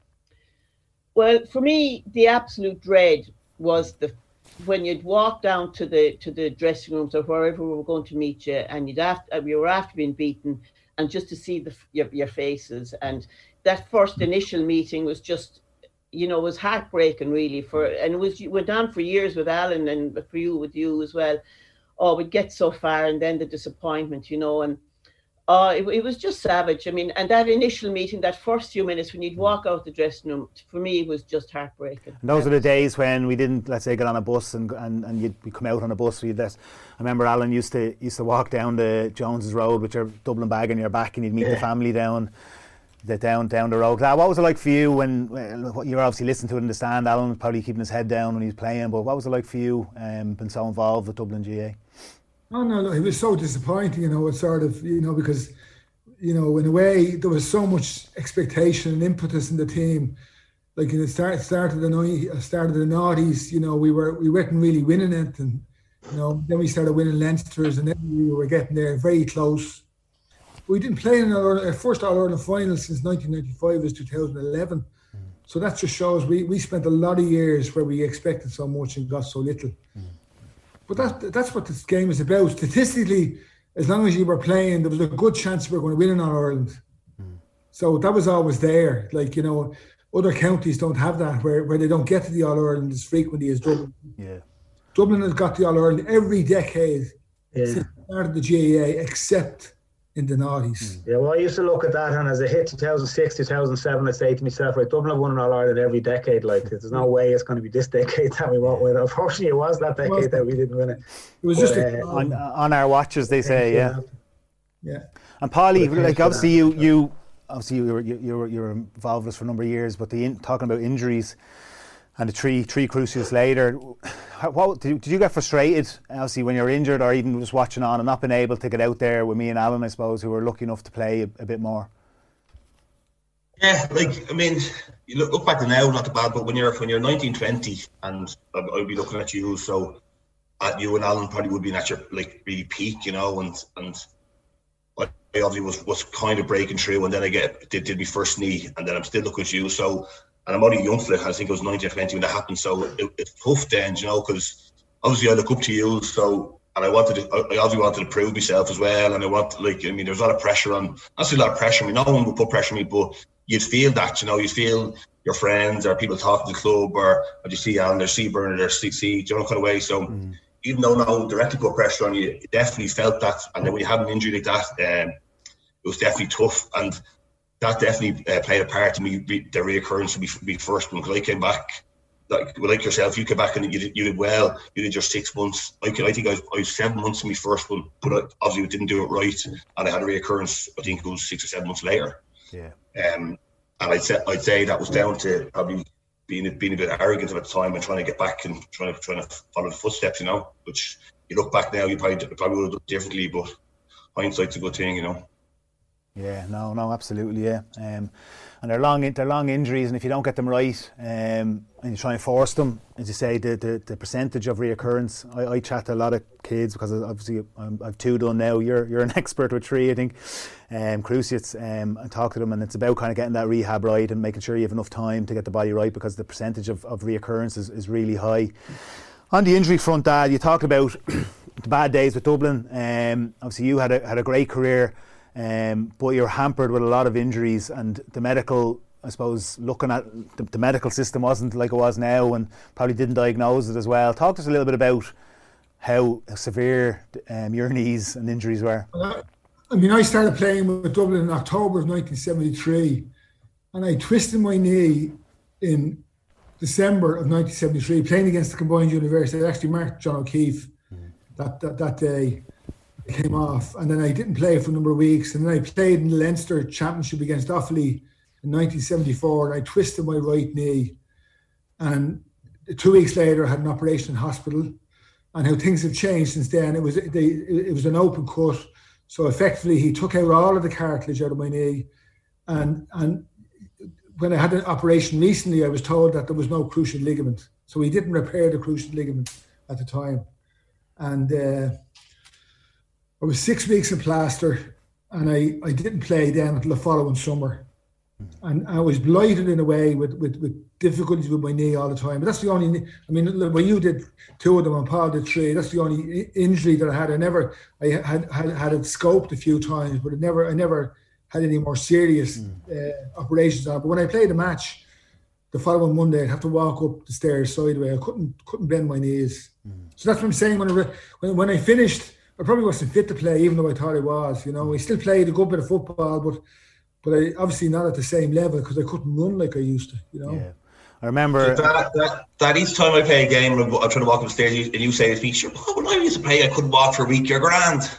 Well, for me, the absolute dread was the when you'd walk down to the to the dressing rooms or wherever we were going to meet you, and you'd after we were after being beaten, and just to see the your, your faces, and that first initial meeting was just, you know, was heartbreaking really. For and it was went on for years with Alan, and for you with you as well. Oh, we'd get so far, and then the disappointment, you know, and oh, it, it was just savage. I mean, and that initial meeting, that first few minutes when you'd walk out the dressing room, for me, it was just heartbreaking. And those are the days when we didn't, let's say, get on a bus and and, and you'd we come out on a bus. We'd let, I remember Alan used to used to walk down the Jones's Road with your Dublin bag on your back, and you'd meet yeah. the family down the down down the road. What was it like for you when well, you were obviously listening to it in the stand? Alan was probably keeping his head down when he was playing, but what was it like for you, um, being so involved with Dublin G A? Oh no, no, it was so disappointing, you know. It's sort of, you know, because, you know, in a way there was so much expectation and impetus in the team. Like in the start, start of the start of the noughties, you know, we were we weren't really winning it, and you know, then we started winning Leinsters, and then we were getting there very close. We didn't play in our, our first All Ireland final since nineteen ninety-five, was two thousand eleven. Mm. So that just shows we we spent a lot of years where we expected so much and got so little. Mm. But that that's what this game is about. Statistically, as long as you were playing, there was a good chance we were going to win in All Ireland. Mm. So that was always there. Like, you know, other counties don't have that, where, where they don't get to the All Ireland as frequently as Dublin. Yeah. Dublin has got the All Ireland every decade yeah. since started the G A A except in the noughties. Yeah, well, I used to look at that, and as I hit two thousand six, two thousand seven, I'd say to myself, right, Dublin have won All Ireland every decade. Like, there's no way it's going to be this decade that we won't win. Unfortunately, it was that decade was that we didn't win it. It was but, just a, uh, on, on our watches, they say, yeah. Yeah. And Paulie, like obviously you, you, obviously you were you, you were you were involved with us for a number of years, but the in, talking about injuries and the three three cruciates later, what did you, did you get frustrated, obviously, when you're injured, or even just watching on and not being able to get out there with me and Alan, I suppose, who were lucky enough to play a, a bit more? Yeah, like I mean, you look, look back to now, not too bad, but when you're when you're nineteen, twenty, and I'd, I'd be looking at you, so at you and Alan probably would be at your like really peak, you know, and and I obviously was was kind of breaking through, and then I get did did my first knee, and then I'm still looking at you, so. And I'm only a young fella, I think it was nineteen or twenty when that happened, so it, it's tough then, you know, because obviously I look up to you, so, and I wanted to, I obviously wanted to prove myself as well, and I want, like, I mean, there's a lot of pressure on, not a lot of pressure on me, no one would put pressure on me, but you'd feel that, you know, you'd feel your friends or people talking to the club, or, or you see Alan, or see Bernard, or see, see, you know, kind of way, so mm. even though no one directly put pressure on you, you definitely felt that, and then when you have an injury like that, um, it was definitely tough, and that definitely uh, played a part in me, the reoccurrence of me, me first one, because I came back, like like yourself, you came back and you did, you did well, you did your six months. I, I think I was, I was seven months in my first one, but I obviously didn't do it right, and I had a reoccurrence, I think it was six or seven months later. Yeah. Um, and I'd say, I'd say that was down to probably being, being a bit arrogant at the time and trying to get back and trying to, trying to follow the footsteps, you know, which you look back now, you probably, probably would have done differently, but hindsight's a good thing, you know. Yeah, no, no, absolutely, yeah. Um, and they're long, they're long injuries, and if you don't get them right, um, and you try and force them, as you say, the the, the percentage of reoccurrence. I, I chat to a lot of kids because obviously I'm, I've two done now. You're you're an expert with three, I think. Um, cruciates, um, I talk to them, and it's about kind of getting that rehab right and making sure you have enough time to get the body right, because the percentage of, of reoccurrence is, is really high. On the injury front, Dad, you talked about the bad days with Dublin. Um, obviously, you had a had a great career. Um, but you're hampered with a lot of injuries, and the medical, I suppose, looking at the, the medical system wasn't like it was now, and probably didn't diagnose it as well. Talk to us a little bit about how severe um, your knees and injuries were. I mean, I started playing with Dublin in October of nineteen seventy-three, and I twisted my knee in December of nineteen seventy-three, playing against the Combined University. I actually marked John O'Keefe mm. that, that that day. Came off, and then I didn't play for a number of weeks, and then I played in the Leinster Championship against Offaly in nineteen seventy-four, and I twisted my right knee, and two weeks later I had an operation in hospital. And how things have changed since then. It was they, it was an open cut, so effectively he took out all of the cartilage out of my knee, and and when I had an operation recently, I was told that there was no cruciate ligament, so he didn't repair the cruciate ligament at the time, and uh, I was six weeks in plaster, and I, I didn't play then until the following summer. And I was blighted in a way with, with, with difficulties with my knee all the time. But that's the only, I mean, when you did two of them and Paul did three, that's the only injury that I had. I never, I had had, had it scoped a few times, but it never, I never had any more serious mm. uh, operations on it. But when I played a match the following Monday, I'd have to walk up the stairs sideways. I couldn't couldn't bend my knees. Mm. So that's what I'm saying. When I, when, when I finished, I probably wasn't fit to play, even though I thought I was. You know, I still played a good bit of football, but but I obviously not at the same level because I couldn't run like I used to. You know. Yeah. I remember that, that, that each time I play a game and I'm trying to walk upstairs and you say to me, "Sure, when I used to play, I couldn't walk for a week. You're grand."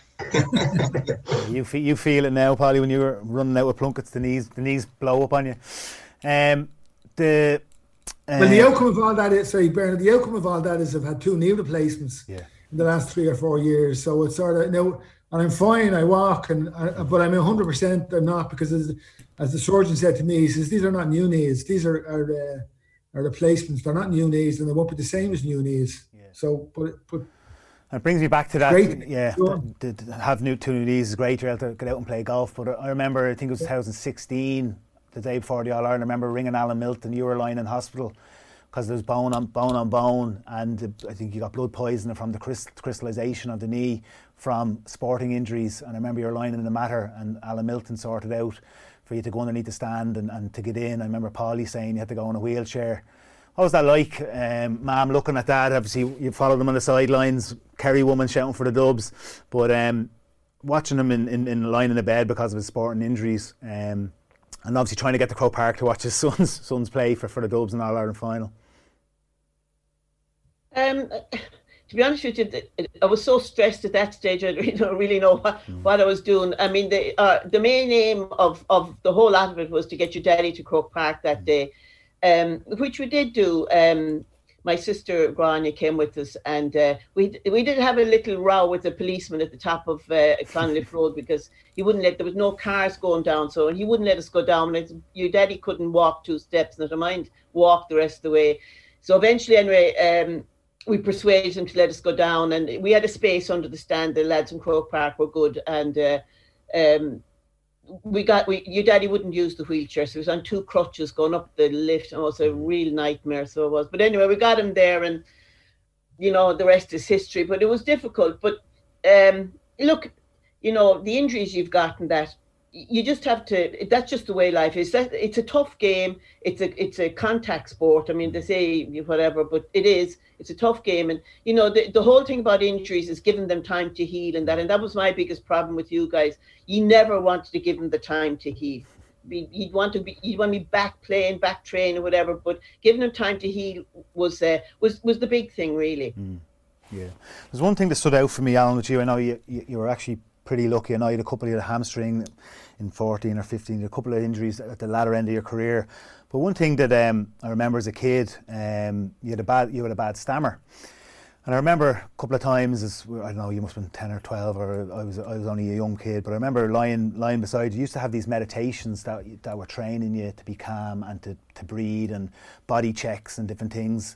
you feel you feel it now, Paddy, when you were running out with Plunketts, the knees the knees blow up on you. Um, the uh, well, the outcome of all that is sorry, Bernard. The outcome of all that is I've had two knee replacements. Yeah. In the last three or four years, so it's sort of now, and I'm fine. I walk, and I, but I'm a hundred percent. I'm not because, as, as the surgeon said to me, he says these are not new knees. These are are, uh, are replacements. They're not new knees, and they won't be the same as new knees. Yeah. So, but but and it brings me back to that. Great. Yeah, to, to, to have new two new knees is great. You're able to get out and play golf. But I remember, I think it was twenty sixteen, the day before the All Ireland. I remember ringing Alan Milton. You were lying in hospital because there was bone on bone on bone, and I think you got blood poisoning from the crystallization of the knee from sporting injuries. And I remember you were lying in the matter, and Alan Milton sorted out for you to go underneath the stand and, and to get in. I remember Paulie saying you had to go in a wheelchair. What was that like, um, Ma'am, looking at that? Obviously, you followed them on the sidelines, Kerry woman shouting for the Dubs, but um, watching him in, in, in lying in the bed because of his sporting injuries, um, and obviously trying to get to Croke Park to watch his sons sons play for, for the Dubs in the All-Ireland final. Um, to be honest with you, I was so stressed at that stage. I don't really know what, mm. what I was doing. I mean, the uh, the main aim of, of the whole lot of it was to get your daddy to Croke Park that day. Um, which we did do. Um, my sister Grania came with us, and uh, we we did have a little row with the policeman at the top of uh, Clonliff Road because he wouldn't let. There was no cars going down, so and he wouldn't let us go down. And your daddy couldn't walk two steps, never mind walk the rest of the way. So eventually, anyway, um, we persuaded him to let us go down, and we had a space under the stand. The lads in Croke Park were good, and uh, um. We got we your daddy wouldn't use the wheelchair, so he was on two crutches going up the lift, and it was a real nightmare. So it was. But anyway, we got him there, and you know the rest is history. But it was difficult. But um, look, you know the injuries you've gotten, that you just have to. That's just the way life is. That it's a tough game. It's a it's a contact sport. I mean, they say whatever, but it is. It's a tough game, and you know the, the whole thing about injuries is giving them time to heal, and that and that was my biggest problem with you guys. You never wanted to give them the time to heal. You'd want to be, you'd want to be back playing, back training, whatever. But giving them time to heal was uh, was was the big thing, really. Mm. Yeah, there's one thing that stood out for me, Alan, with you. I know you you, you were actually pretty lucky. I know you had a couple of a hamstring in fourteen or fifteen, a couple of injuries at the latter end of your career. But one thing that um, I remember as a kid, um, you had a bad you had a bad stammer, and I remember a couple of times, as I don't know, you must have been ten or twelve, or I was I was only a young kid, but I remember lying lying beside you. You used to have these meditations that that were training you to be calm and to, to breathe, and body checks and different things.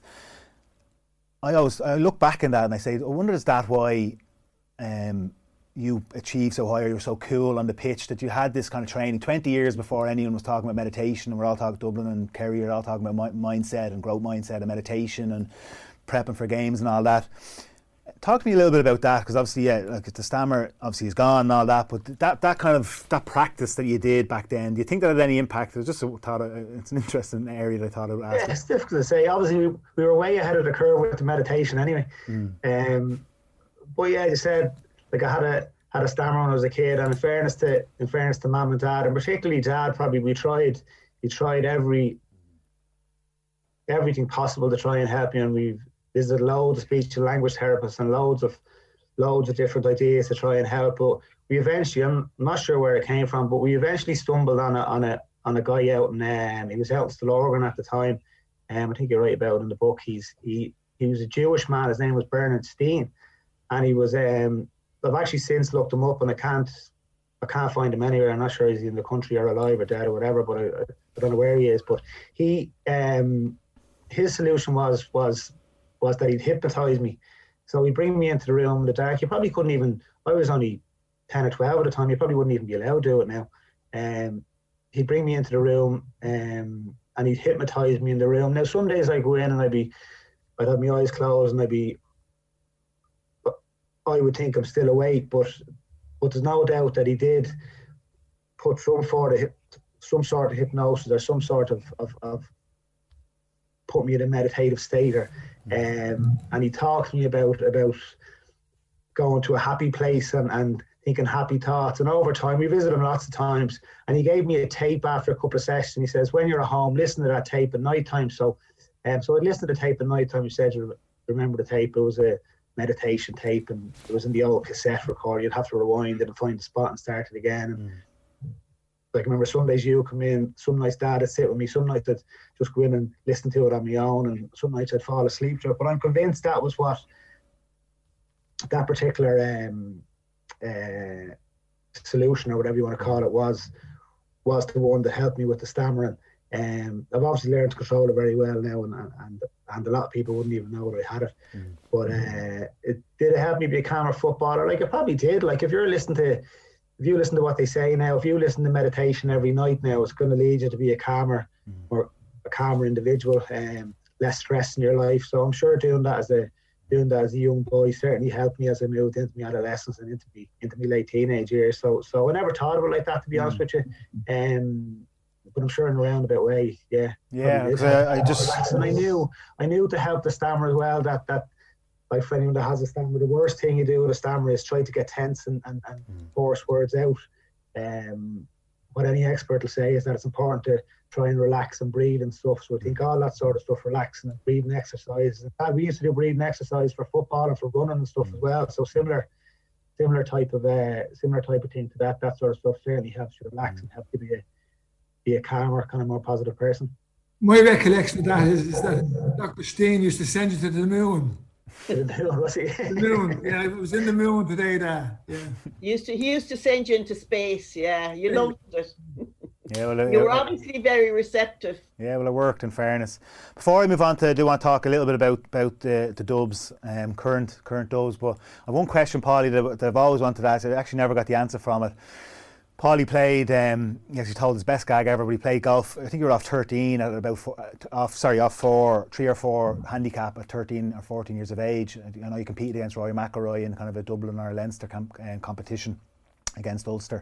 I always I look back in that and I say, I wonder is that why um, you achieved so high, or you were so cool on the pitch, that you had this kind of training twenty years before anyone was talking about meditation, and we're all talking Dublin and Kerry are all talking about mindset and growth mindset and meditation and prepping for games and all that. Talk to me a little bit about that, because obviously, yeah, like the stammer obviously is gone and all that, but that, that kind of that practice that you did back then, do you think that had any impact? It was just a, thought it's an interesting area that I thought I would ask. Yeah, it's difficult to say. Obviously, we, we were way ahead of the curve with the meditation anyway. Mm. Um, but yeah, you said, like I had a had a stammer when I was a kid, and in fairness to in fairness to mum and dad, and particularly dad, probably we tried we tried every everything possible to try and help you, and we've visited loads of speech and language therapists and loads of loads of different ideas to try and help. But we eventually, I'm not sure where it came from, but we eventually stumbled on a on a on a guy out in um, he was out in Stillorgan at the time. Um, I think you're right about it in the book. He's he he was a Jewish man. His name was Bernard Steen, and he was um. I've actually since looked him up, and I can't, I can't find him anywhere. I'm not sure he's in the country or alive or dead or whatever, but I, I don't know where he is. But he, um, his solution was was was that he'd hypnotise me. So he'd bring me into the room in the dark. You probably couldn't even. I was only ten or twelve at the time. You probably wouldn't even be allowed to do it now. Um, he'd bring me into the room, um, and he'd hypnotise me in the room. Now some days I'd go in and I'd be, I'd have my eyes closed and I'd be. I would think I'm still awake, but but there's no doubt that he did put some sort of some sort of hypnosis or some sort of of, of put me in a meditative state, or um, and he talked to me about about going to a happy place and, and thinking happy thoughts. And over time, we visited him lots of times, and he gave me a tape after a couple of sessions. He says, when you're at home, listen to that tape at night time. So um, so I'd listen to the tape at night time. He said, remember the tape? It was a meditation tape, and it was in the old cassette recorder. You'd have to rewind it and find the spot and start it again. And mm. like, I remember some days you come in, some nights dad would sit with me, some nights I'd just go in and listen to it on my own, and some nights I'd fall asleep to it. But I'm convinced that was what that particular um, uh, solution, or whatever you want to call it, was was the one that helped me with the stammering. Um, I've obviously learned to control it very well now, and and and a lot of people wouldn't even know that I had it. Mm. But uh, it did it help me be a calmer footballer? Like, it probably did. Like, if you're listening to, if you listen to what they say now, if you listen to meditation every night now, it's going to lead you to be a calmer mm. or a calmer individual, um, less stress in your life. So I'm sure doing that as a doing that as a young boy certainly helped me as I moved into my adolescence and into me into my late teenage years. So so I never thought of it like that, to be mm. honest with you. Um, but I'm sure in a roundabout way, yeah. Yeah, because I, I just and I knew I knew to help the stammer as well that that like for anyone that has a stammer, the worst thing you do with a stammer is try to get tense and, and, and mm. force words out. Um, what any expert will say is that it's important to try and relax and breathe and stuff. So I think all that sort of stuff, relaxing and breathing exercise. In fact, we used to do breathing exercise for football and for running and stuff mm. as well. So similar, similar type of uh, similar type of thing to that. That sort of stuff certainly helps you relax mm. and help you be a be a calmer, kind of more positive person. My recollection of that is, is that Doctor Steen used to send you to the moon. The moon, was he? The moon, yeah, it was in the moon today. That, yeah. He used to, he used to send you into space. Yeah, you loved it. Yeah, well, you it, were obviously very receptive. Yeah, well, it worked. In fairness, before I move on to, I do want to talk a little bit about about the the Dubs, um, current current Dubs. But I have one question, Paulie, that, that I've always wanted to ask. I actually never got the answer from it. Paulie played, um, he actually told his best gag ever, but he played golf. I think you were off thirteen at about four, off sorry off four, three or four handicap at thirteen or fourteen years of age. I know you competed against Rory McIlroy in kind of a Dublin or Leinster comp, um, competition against Ulster.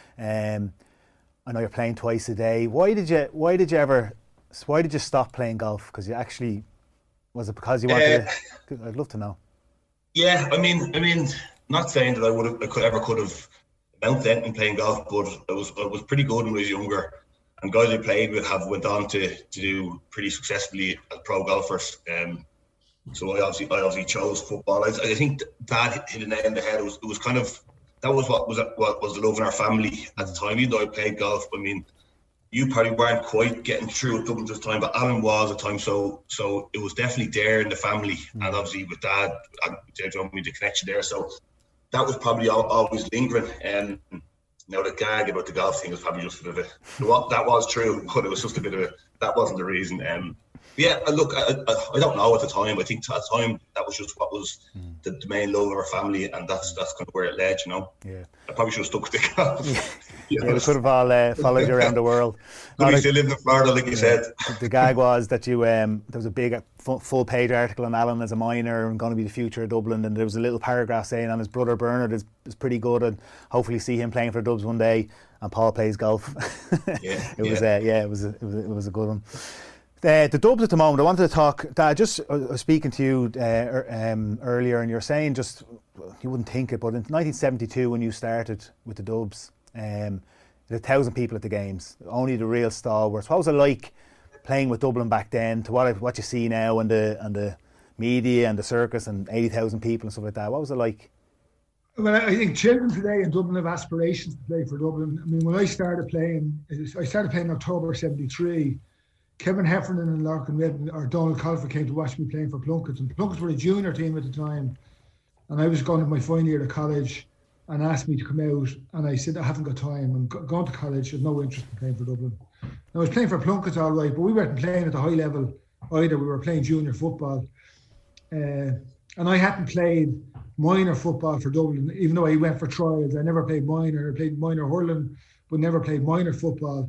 Um, I know you're playing twice a day. Why did you? Why did you ever? Why did you stop playing golf? Because you actually was it because you wanted? Uh, to, I'd love to know. Yeah, I mean, I mean, not saying that I would have, I could ever could have. Mount Denton playing golf, but I was I was pretty good when I was younger, and guys I played with have went on to, to do pretty successfully as pro golfers. Um, so I obviously I obviously chose football. I, I think that hit a nail in the head. It was it was kind of that was what was what was the love in our family at the time. Even though I played golf, I mean, you probably weren't quite getting through at Dublin at the time, but Alan was at the time. So so it was definitely there in the family, mm. and obviously with Dad, they told me the connection there. So. That was probably always lingering. And um, now the gag about the golf thing was probably just a bit of a, what that was true, but it was just a bit of a, that wasn't the reason. Um, yeah, look, I, I, I don't know at the time. I think at the time that was just what was mm. the, the main love of our family, and that's that's kind of where it led, you know. Yeah. I probably should have stuck with the golf. Yeah, yeah we could have all uh, followed you around the world. Could we still live in Florida, like you yeah. said. The gag was that you um, there was a big full page article on Alan as a minor and going to be the future of Dublin, and there was a little paragraph saying on his brother Bernard is, is pretty good and hopefully see him playing for Dubs one day, and Paul plays golf. Yeah, it was yeah. Uh, yeah, it was a, it was a, it was a good one. Uh, the Dubs at the moment, I wanted to talk, Dad, just I was speaking to you uh, um, earlier, and you're saying just, you wouldn't think it, but in nineteen seventy-two when you started with the Dubs, um, there were a thousand people at the games, only the real stalwarts. What was it like playing with Dublin back then to what what you see now and the and the media and the circus and eighty thousand people and stuff like that? What was it like? Well, I think children today in Dublin have aspirations to play for Dublin. I mean, when I started playing, I started playing in October seventy-three. Kevin Heffernan and Larkin Redden or Donald Colfer came to watch me playing for Plunkett, and Plunkett were a junior team at the time, and I was going to my final year of college and asked me to come out, and I said I haven't got time, I'm going to college, I have no interest in playing for Dublin. And I was playing for Plunkett all right, but we weren't playing at the high level either, we were playing junior football, uh, and I hadn't played minor football for Dublin, even though I went for trials. I never played minor, I played minor hurling, but never played minor football.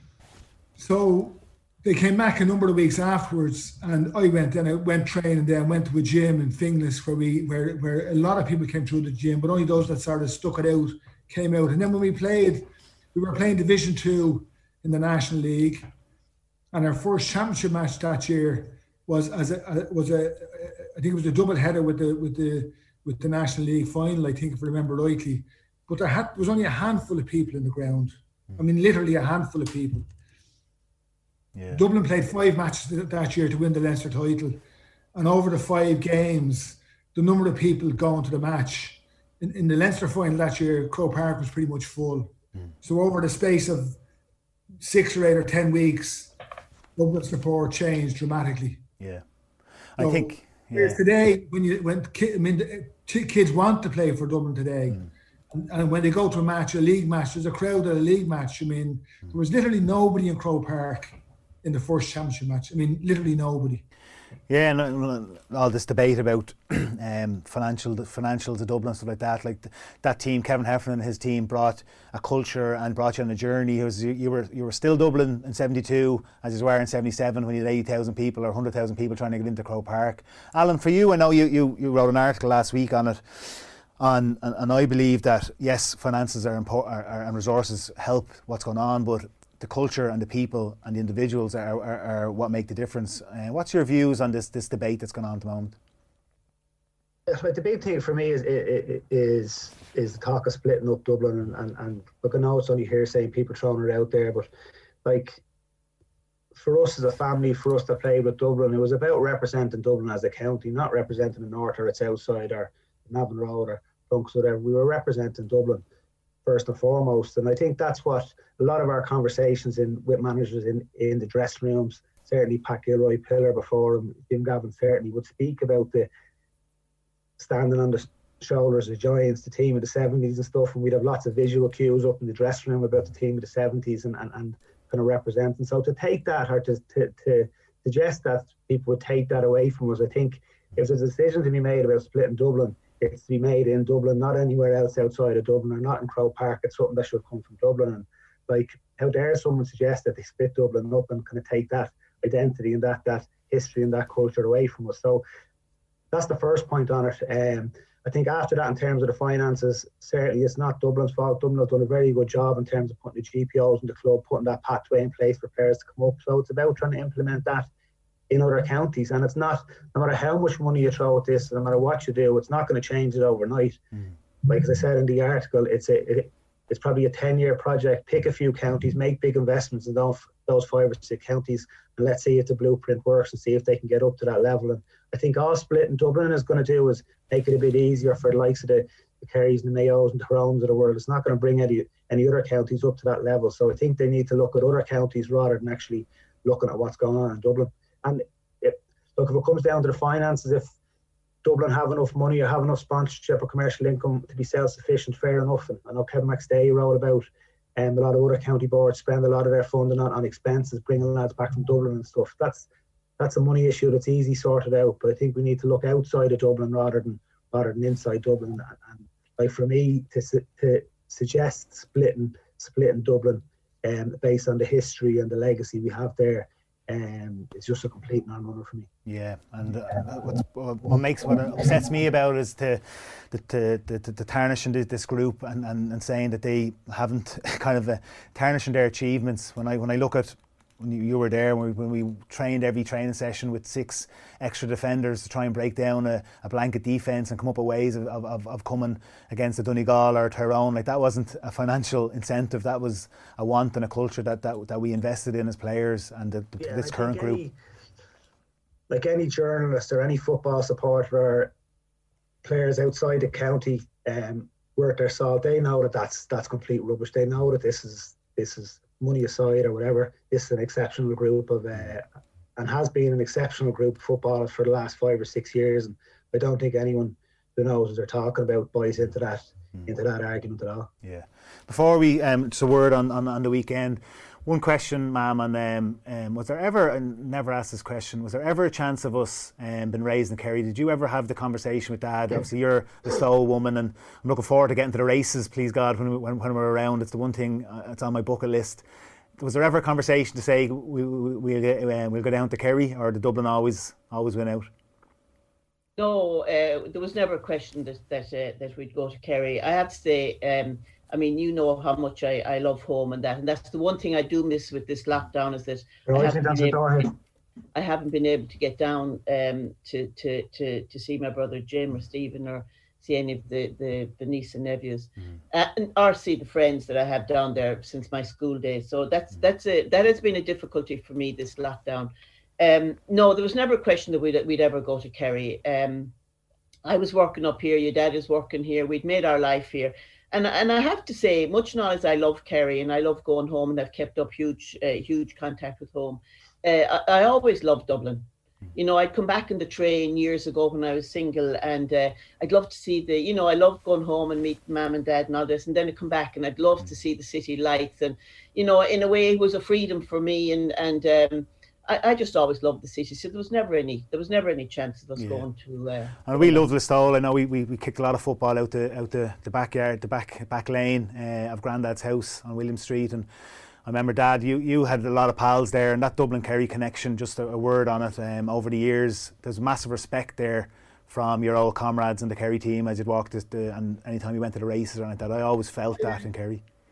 So they came back a number of weeks afterwards, and I went and I went training there and went to a gym in Finglas where we where where a lot of people came through the gym, but only those that sort of stuck it out came out. And then when we played, we were playing Division Two in the National League, and our first championship match that year was as a was a I think it was a double header with the with the with the National League final, I think, if I remember rightly. But there had there was only a handful of people in the ground. I mean, literally a handful of people. Yeah. Dublin played five matches that year to win the Leinster title, and over the five games, the number of people going to the match in, in the Leinster final that year, Croke Park was pretty much full. Mm. So over the space of six or eight or ten weeks, Dublin support changed dramatically. Yeah, so I think. Yeah. Today, when you when I mean, kids want to play for Dublin today. Mm. And when they go to a match, a league match, there's a crowd at a league match. I mean, there was literally nobody in Croke Park in the first championship match. I mean, literally nobody. Yeah, and all this debate about um, financial financials of Dublin and stuff like that. Like th- that team, Kevin Heffernan and his team brought a culture and brought you on a journey. It was you, you were you were still Dublin in seventy-two as you were in seventy-seven when you had eighty thousand people or one hundred thousand people trying to get into Croke Park. Alan, for you, I know you, you, you wrote an article last week on it. On, and, and I believe that yes, finances are important are, are, and resources help what's going on, but the culture and the people and the individuals are, are, are what make the difference. Uh, what's your views on this this debate that's going on at the moment? Like the big thing for me is is is the talk of splitting up Dublin, and, and, and look, I know it's only hearsay, people throwing it out there, but like for us as a family, for us to play with Dublin, it was about representing Dublin as a county, not representing the north or its outside or Navan Road or Dunks or whatever. We were representing Dublin first and foremost, and I think that's what a lot of our conversations in with managers in, in the dressing rooms, certainly Pat Gilroy, Pillar before him, Jim Gavin certainly would speak about the standing on the shoulders of giants, the team of the seventies and stuff, and we'd have lots of visual cues up in the dressing room about the team of the seventies and, and, and kind of representing. So to take that, or to, to, to suggest that people would take that away from us, I think if there's a decision to be made about splitting Dublin, it's to be made in Dublin, not anywhere else outside of Dublin, or not in Croke Park. It's something that should come from Dublin. And like, how dare someone suggest that they split Dublin up and kind of take that identity and that that history and that culture away from us? So that's the first point on it. Um, I think after that, in terms of the finances, certainly it's not Dublin's fault. Dublin have done a very good job in terms of putting the G P Os in the club, putting that pathway in place for players to come up. So it's about trying to implement that in other counties. And it's not, no matter how much money you throw at this, no matter what you do, it's not going to change it overnight. Mm. Like as I said in the article, it's a it, it's probably a ten-year project. Pick a few counties, make big investments in those, those five or six counties, and let's see if the blueprint works and see if they can get up to that level. And I think all splitting Dublin is going to do is make it a bit easier for the likes of the, the Kerrys and the Mayos and the Tyrones of the world. It's not going to bring any any other counties up to that level. So I think they need to look at other counties rather than actually looking at what's going on in Dublin. And if, look, if it comes down to the finances, if Dublin have enough money or have enough sponsorship or commercial income to be self-sufficient, fair enough. And I know Kevin McStay wrote about um, a lot of other county boards spend a lot of their funding on, on expenses, bringing lads back from Dublin and stuff. That's that's a money issue that's easy sorted out. But I think we need to look outside of Dublin rather than rather than inside Dublin. And, and like for me to to suggest splitting splitting Dublin um, based on the history and the legacy we have there, Um, it's just a complete non-runner for me. Yeah, and uh, what's, what makes what upsets me about it is to the the the tarnishing this group and, and, and saying that they haven't kind of uh, tarnishing their achievements. When I when I look at when you, you were there when we, when we trained every training session with six extra defenders to try and break down a, a blanket defence and come up with ways of, of, of coming against a Donegal or a Tyrone, like that wasn't a financial incentive. That was a want and a culture that that, that we invested in as players and the, the, yeah, this current group. Any, like any journalist or any football supporter or players outside the county um, worth their salt, they know that that's that's complete rubbish. They know that this is this is money aside or whatever, this is an exceptional group of uh, and has been an exceptional group of footballers for the last five or six years, and I don't think anyone who knows what they're talking about buys into that mm. into that argument at all. Yeah. Before we um just a word on, on, on the weekend, one question, ma'am, and um, um was there ever, and never asked this question, was there ever a chance of us um been raised in Kerry? Did you ever have the conversation with Dad? Obviously you're the sole woman, and I'm looking forward to getting to the races, please God, when we, when, when we're around. It's the one thing that's on my bucket list. Was there ever a conversation to say we, we, we'll, uh, we'll go down to Kerry, or did Dublin always always win out? No, uh, there was never a question that that, uh, that we'd go to Kerry. I have to say, um, I mean, you know how much I, I love home and that, and that's the one thing I do miss with this lockdown is that I haven't, been able, I haven't been able to get down um, to, to, to, to see my brother Jim or Stephen or see any of the, the, the niece and nephews, mm. uh, and or see the friends that I have down there since my school days. So that's mm. that's a that has been a difficulty for me, this lockdown. Um, no, there was never a question that we'd we'd ever go to Kerry. Um, I was working up here. Your dad is working here. We'd made our life here. And and I have to say, much now as I love Kerry and I love going home and I've kept up huge uh, huge contact with home, uh, I, I always loved Dublin. You know, I'd come back in the train years ago when I was single, and uh, I'd love to see the, you know, I loved going home and meet mum and dad and all this, and then I'd come back and I'd love to see the city lights, and, you know, in a way it was a freedom for me, and and um, I, I just always loved the city, so there was never any there was never any chance of us yeah. going to. Uh, and we loved Listowel. I know we, we, we kicked a lot of football out the out the, the backyard, the back back lane uh, of Grandad's house on William Street, and I remember, Dad, you, you had a lot of pals there, and that Dublin-Kerry connection, just a, a word on it, um, over the years, there's massive respect there from your old comrades in the Kerry team as you'd walk this, the, and anytime you went to the races or anything like that. I always felt that in Kerry.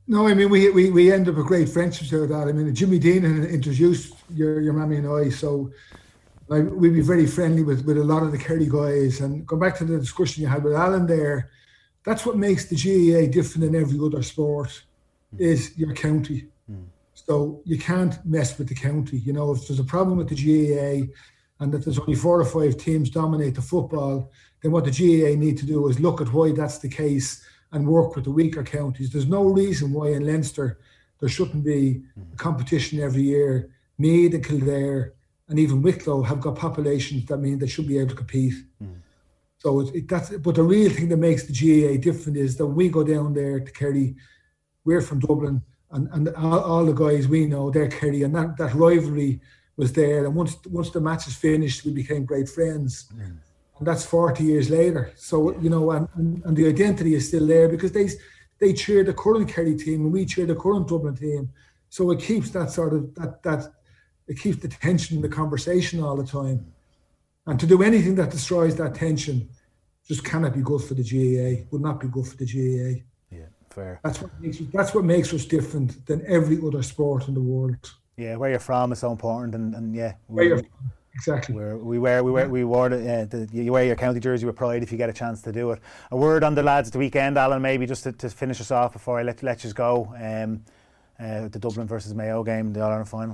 No, I mean, we we, we end up with great friendships out of that. I mean, Jimmy Dean introduced your your mammy and I, so like, we'd be very friendly with, with a lot of the Kerry guys. And go back to the discussion you had with Alan there, that's what makes the G A A different than every other sport, mm. is your county. Mm. So you can't mess with the county. You know, if there's a problem with the G A A and that there's only four or five teams dominate the football, then what the G A A need to do is look at why that's the case and work with the weaker counties. There's no reason why in Leinster there shouldn't be a competition every year. Meath and Kildare and even Wicklow have got populations that mean they should be able to compete. Mm. So it, it, that's. But the real thing that makes the G A A different is that when we go down there to Kerry, we're from Dublin, and, and all, all the guys we know, they're Kerry, and that, that rivalry was there. And once once the match is finished, we became great friends. Mm. And that's forty years later. So, you know, and, and, and the identity is still there because they they cheer the current Kerry team and we cheer the current Dublin team. So it keeps that sort of, that, that it keeps the tension in the conversation all the time. And to do anything that destroys that tension just cannot be good for the G A A, would not be good for the G A A. Yeah, fair. That's what makes, that's what makes us different than every other sport in the world. Yeah, where you're from is so important, and, and yeah. Where you're from. Exactly. Where we wear, we wear, we wore the, uh, the, you wear your county jersey with pride if you get a chance to do it. A word on the lads at the weekend, Alan, maybe just to, to finish us off before I let let you go. Um, uh, the Dublin versus Mayo game, the All Ireland final.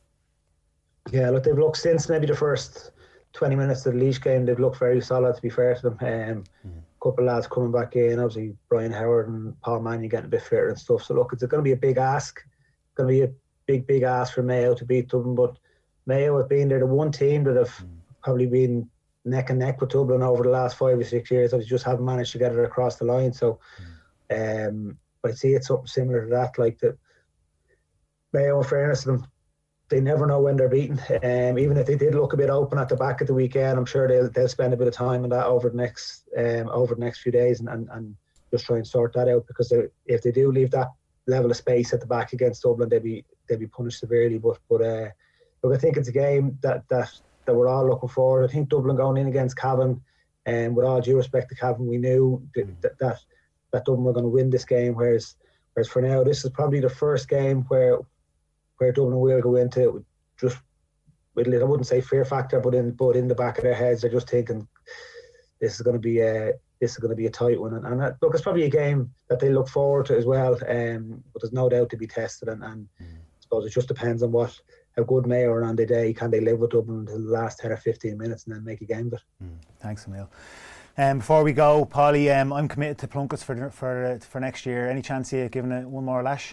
Yeah, look, they've looked since maybe the first twenty minutes of the Laois game. They've looked very solid, to be fair to them. Um, mm-hmm. Couple of lads coming back in, obviously Brian Howard and Paul Mannion getting a bit fitter and stuff. So look, it's going to be a big ask. It's going to be a big, big ask for Mayo to beat Dublin, but Mayo have been there, the one team that have mm. probably been neck and neck with Dublin over the last five or six years. They just haven't managed to get it across the line. So mm. um, I see it's something similar to that. Like the Mayo, in fairness to them, they never know when they're beaten. Um, even if they did look a bit open at the back of the weekend, I'm sure they'll they'll spend a bit of time on that over the next um, over the next few days and, and, and just try and sort that out, because they, if they do leave that level of space at the back against Dublin, they'll be they'll be punished severely. But but. Uh, Look, I think it's a game that, that, that we're all looking for. I think Dublin going in against Cavan, and um, with all due respect to Cavan, we knew that that, that, that Dublin were going to win this game. Whereas, whereas for now, this is probably the first game where where Dublin will go into it just with, I wouldn't say fear factor, but in but in the back of their heads, they're just thinking this is going to be a this is going to be a tight one. And, and that, look, it's probably a game that they look forward to as well. Um, but there's no doubt to be tested, and, and I suppose it just depends on what. How good Mayo are on the day. Can they live with Dublin until the last ten or fifteen minutes and then make a game of it? Mm, thanks, Emil. Um, before we go, Paulie, um, I'm committed to Plunkets for for uh, for next year. Any chance of you giving it one more lash?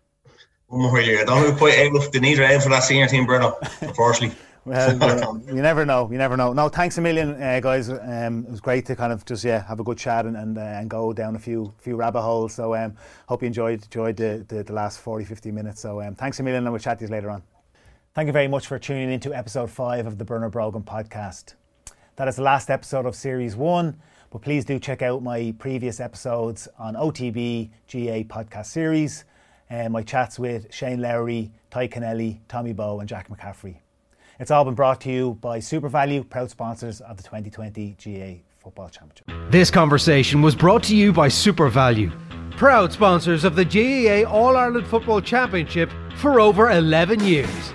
One more year. I don't know quite able to need aim for that senior team, Bruno, unfortunately. Well, you, you never know. You never know. No, thanks a million, uh, guys. Um, it was great to kind of just yeah have a good chat and and, uh, and go down a few few rabbit holes. So um, hope you enjoyed enjoyed the, the, the last forty, fifty minutes. So um, thanks a million, and we'll chat to you later on. Thank you very much for tuning in to episode five of the Bernard Brogan podcast. That is the last episode of series one, but please do check out my previous episodes on O T B G A podcast series, and my chats with Shane Lowry, Ty Kennelly, Tommy Bowe and Jack McCaffrey. It's all been brought to you by SuperValu, proud sponsors of the twenty twenty G A Football Championship. This conversation was brought to you by SuperValu, proud sponsors of the G A A All-Ireland Football Championship for over eleven years.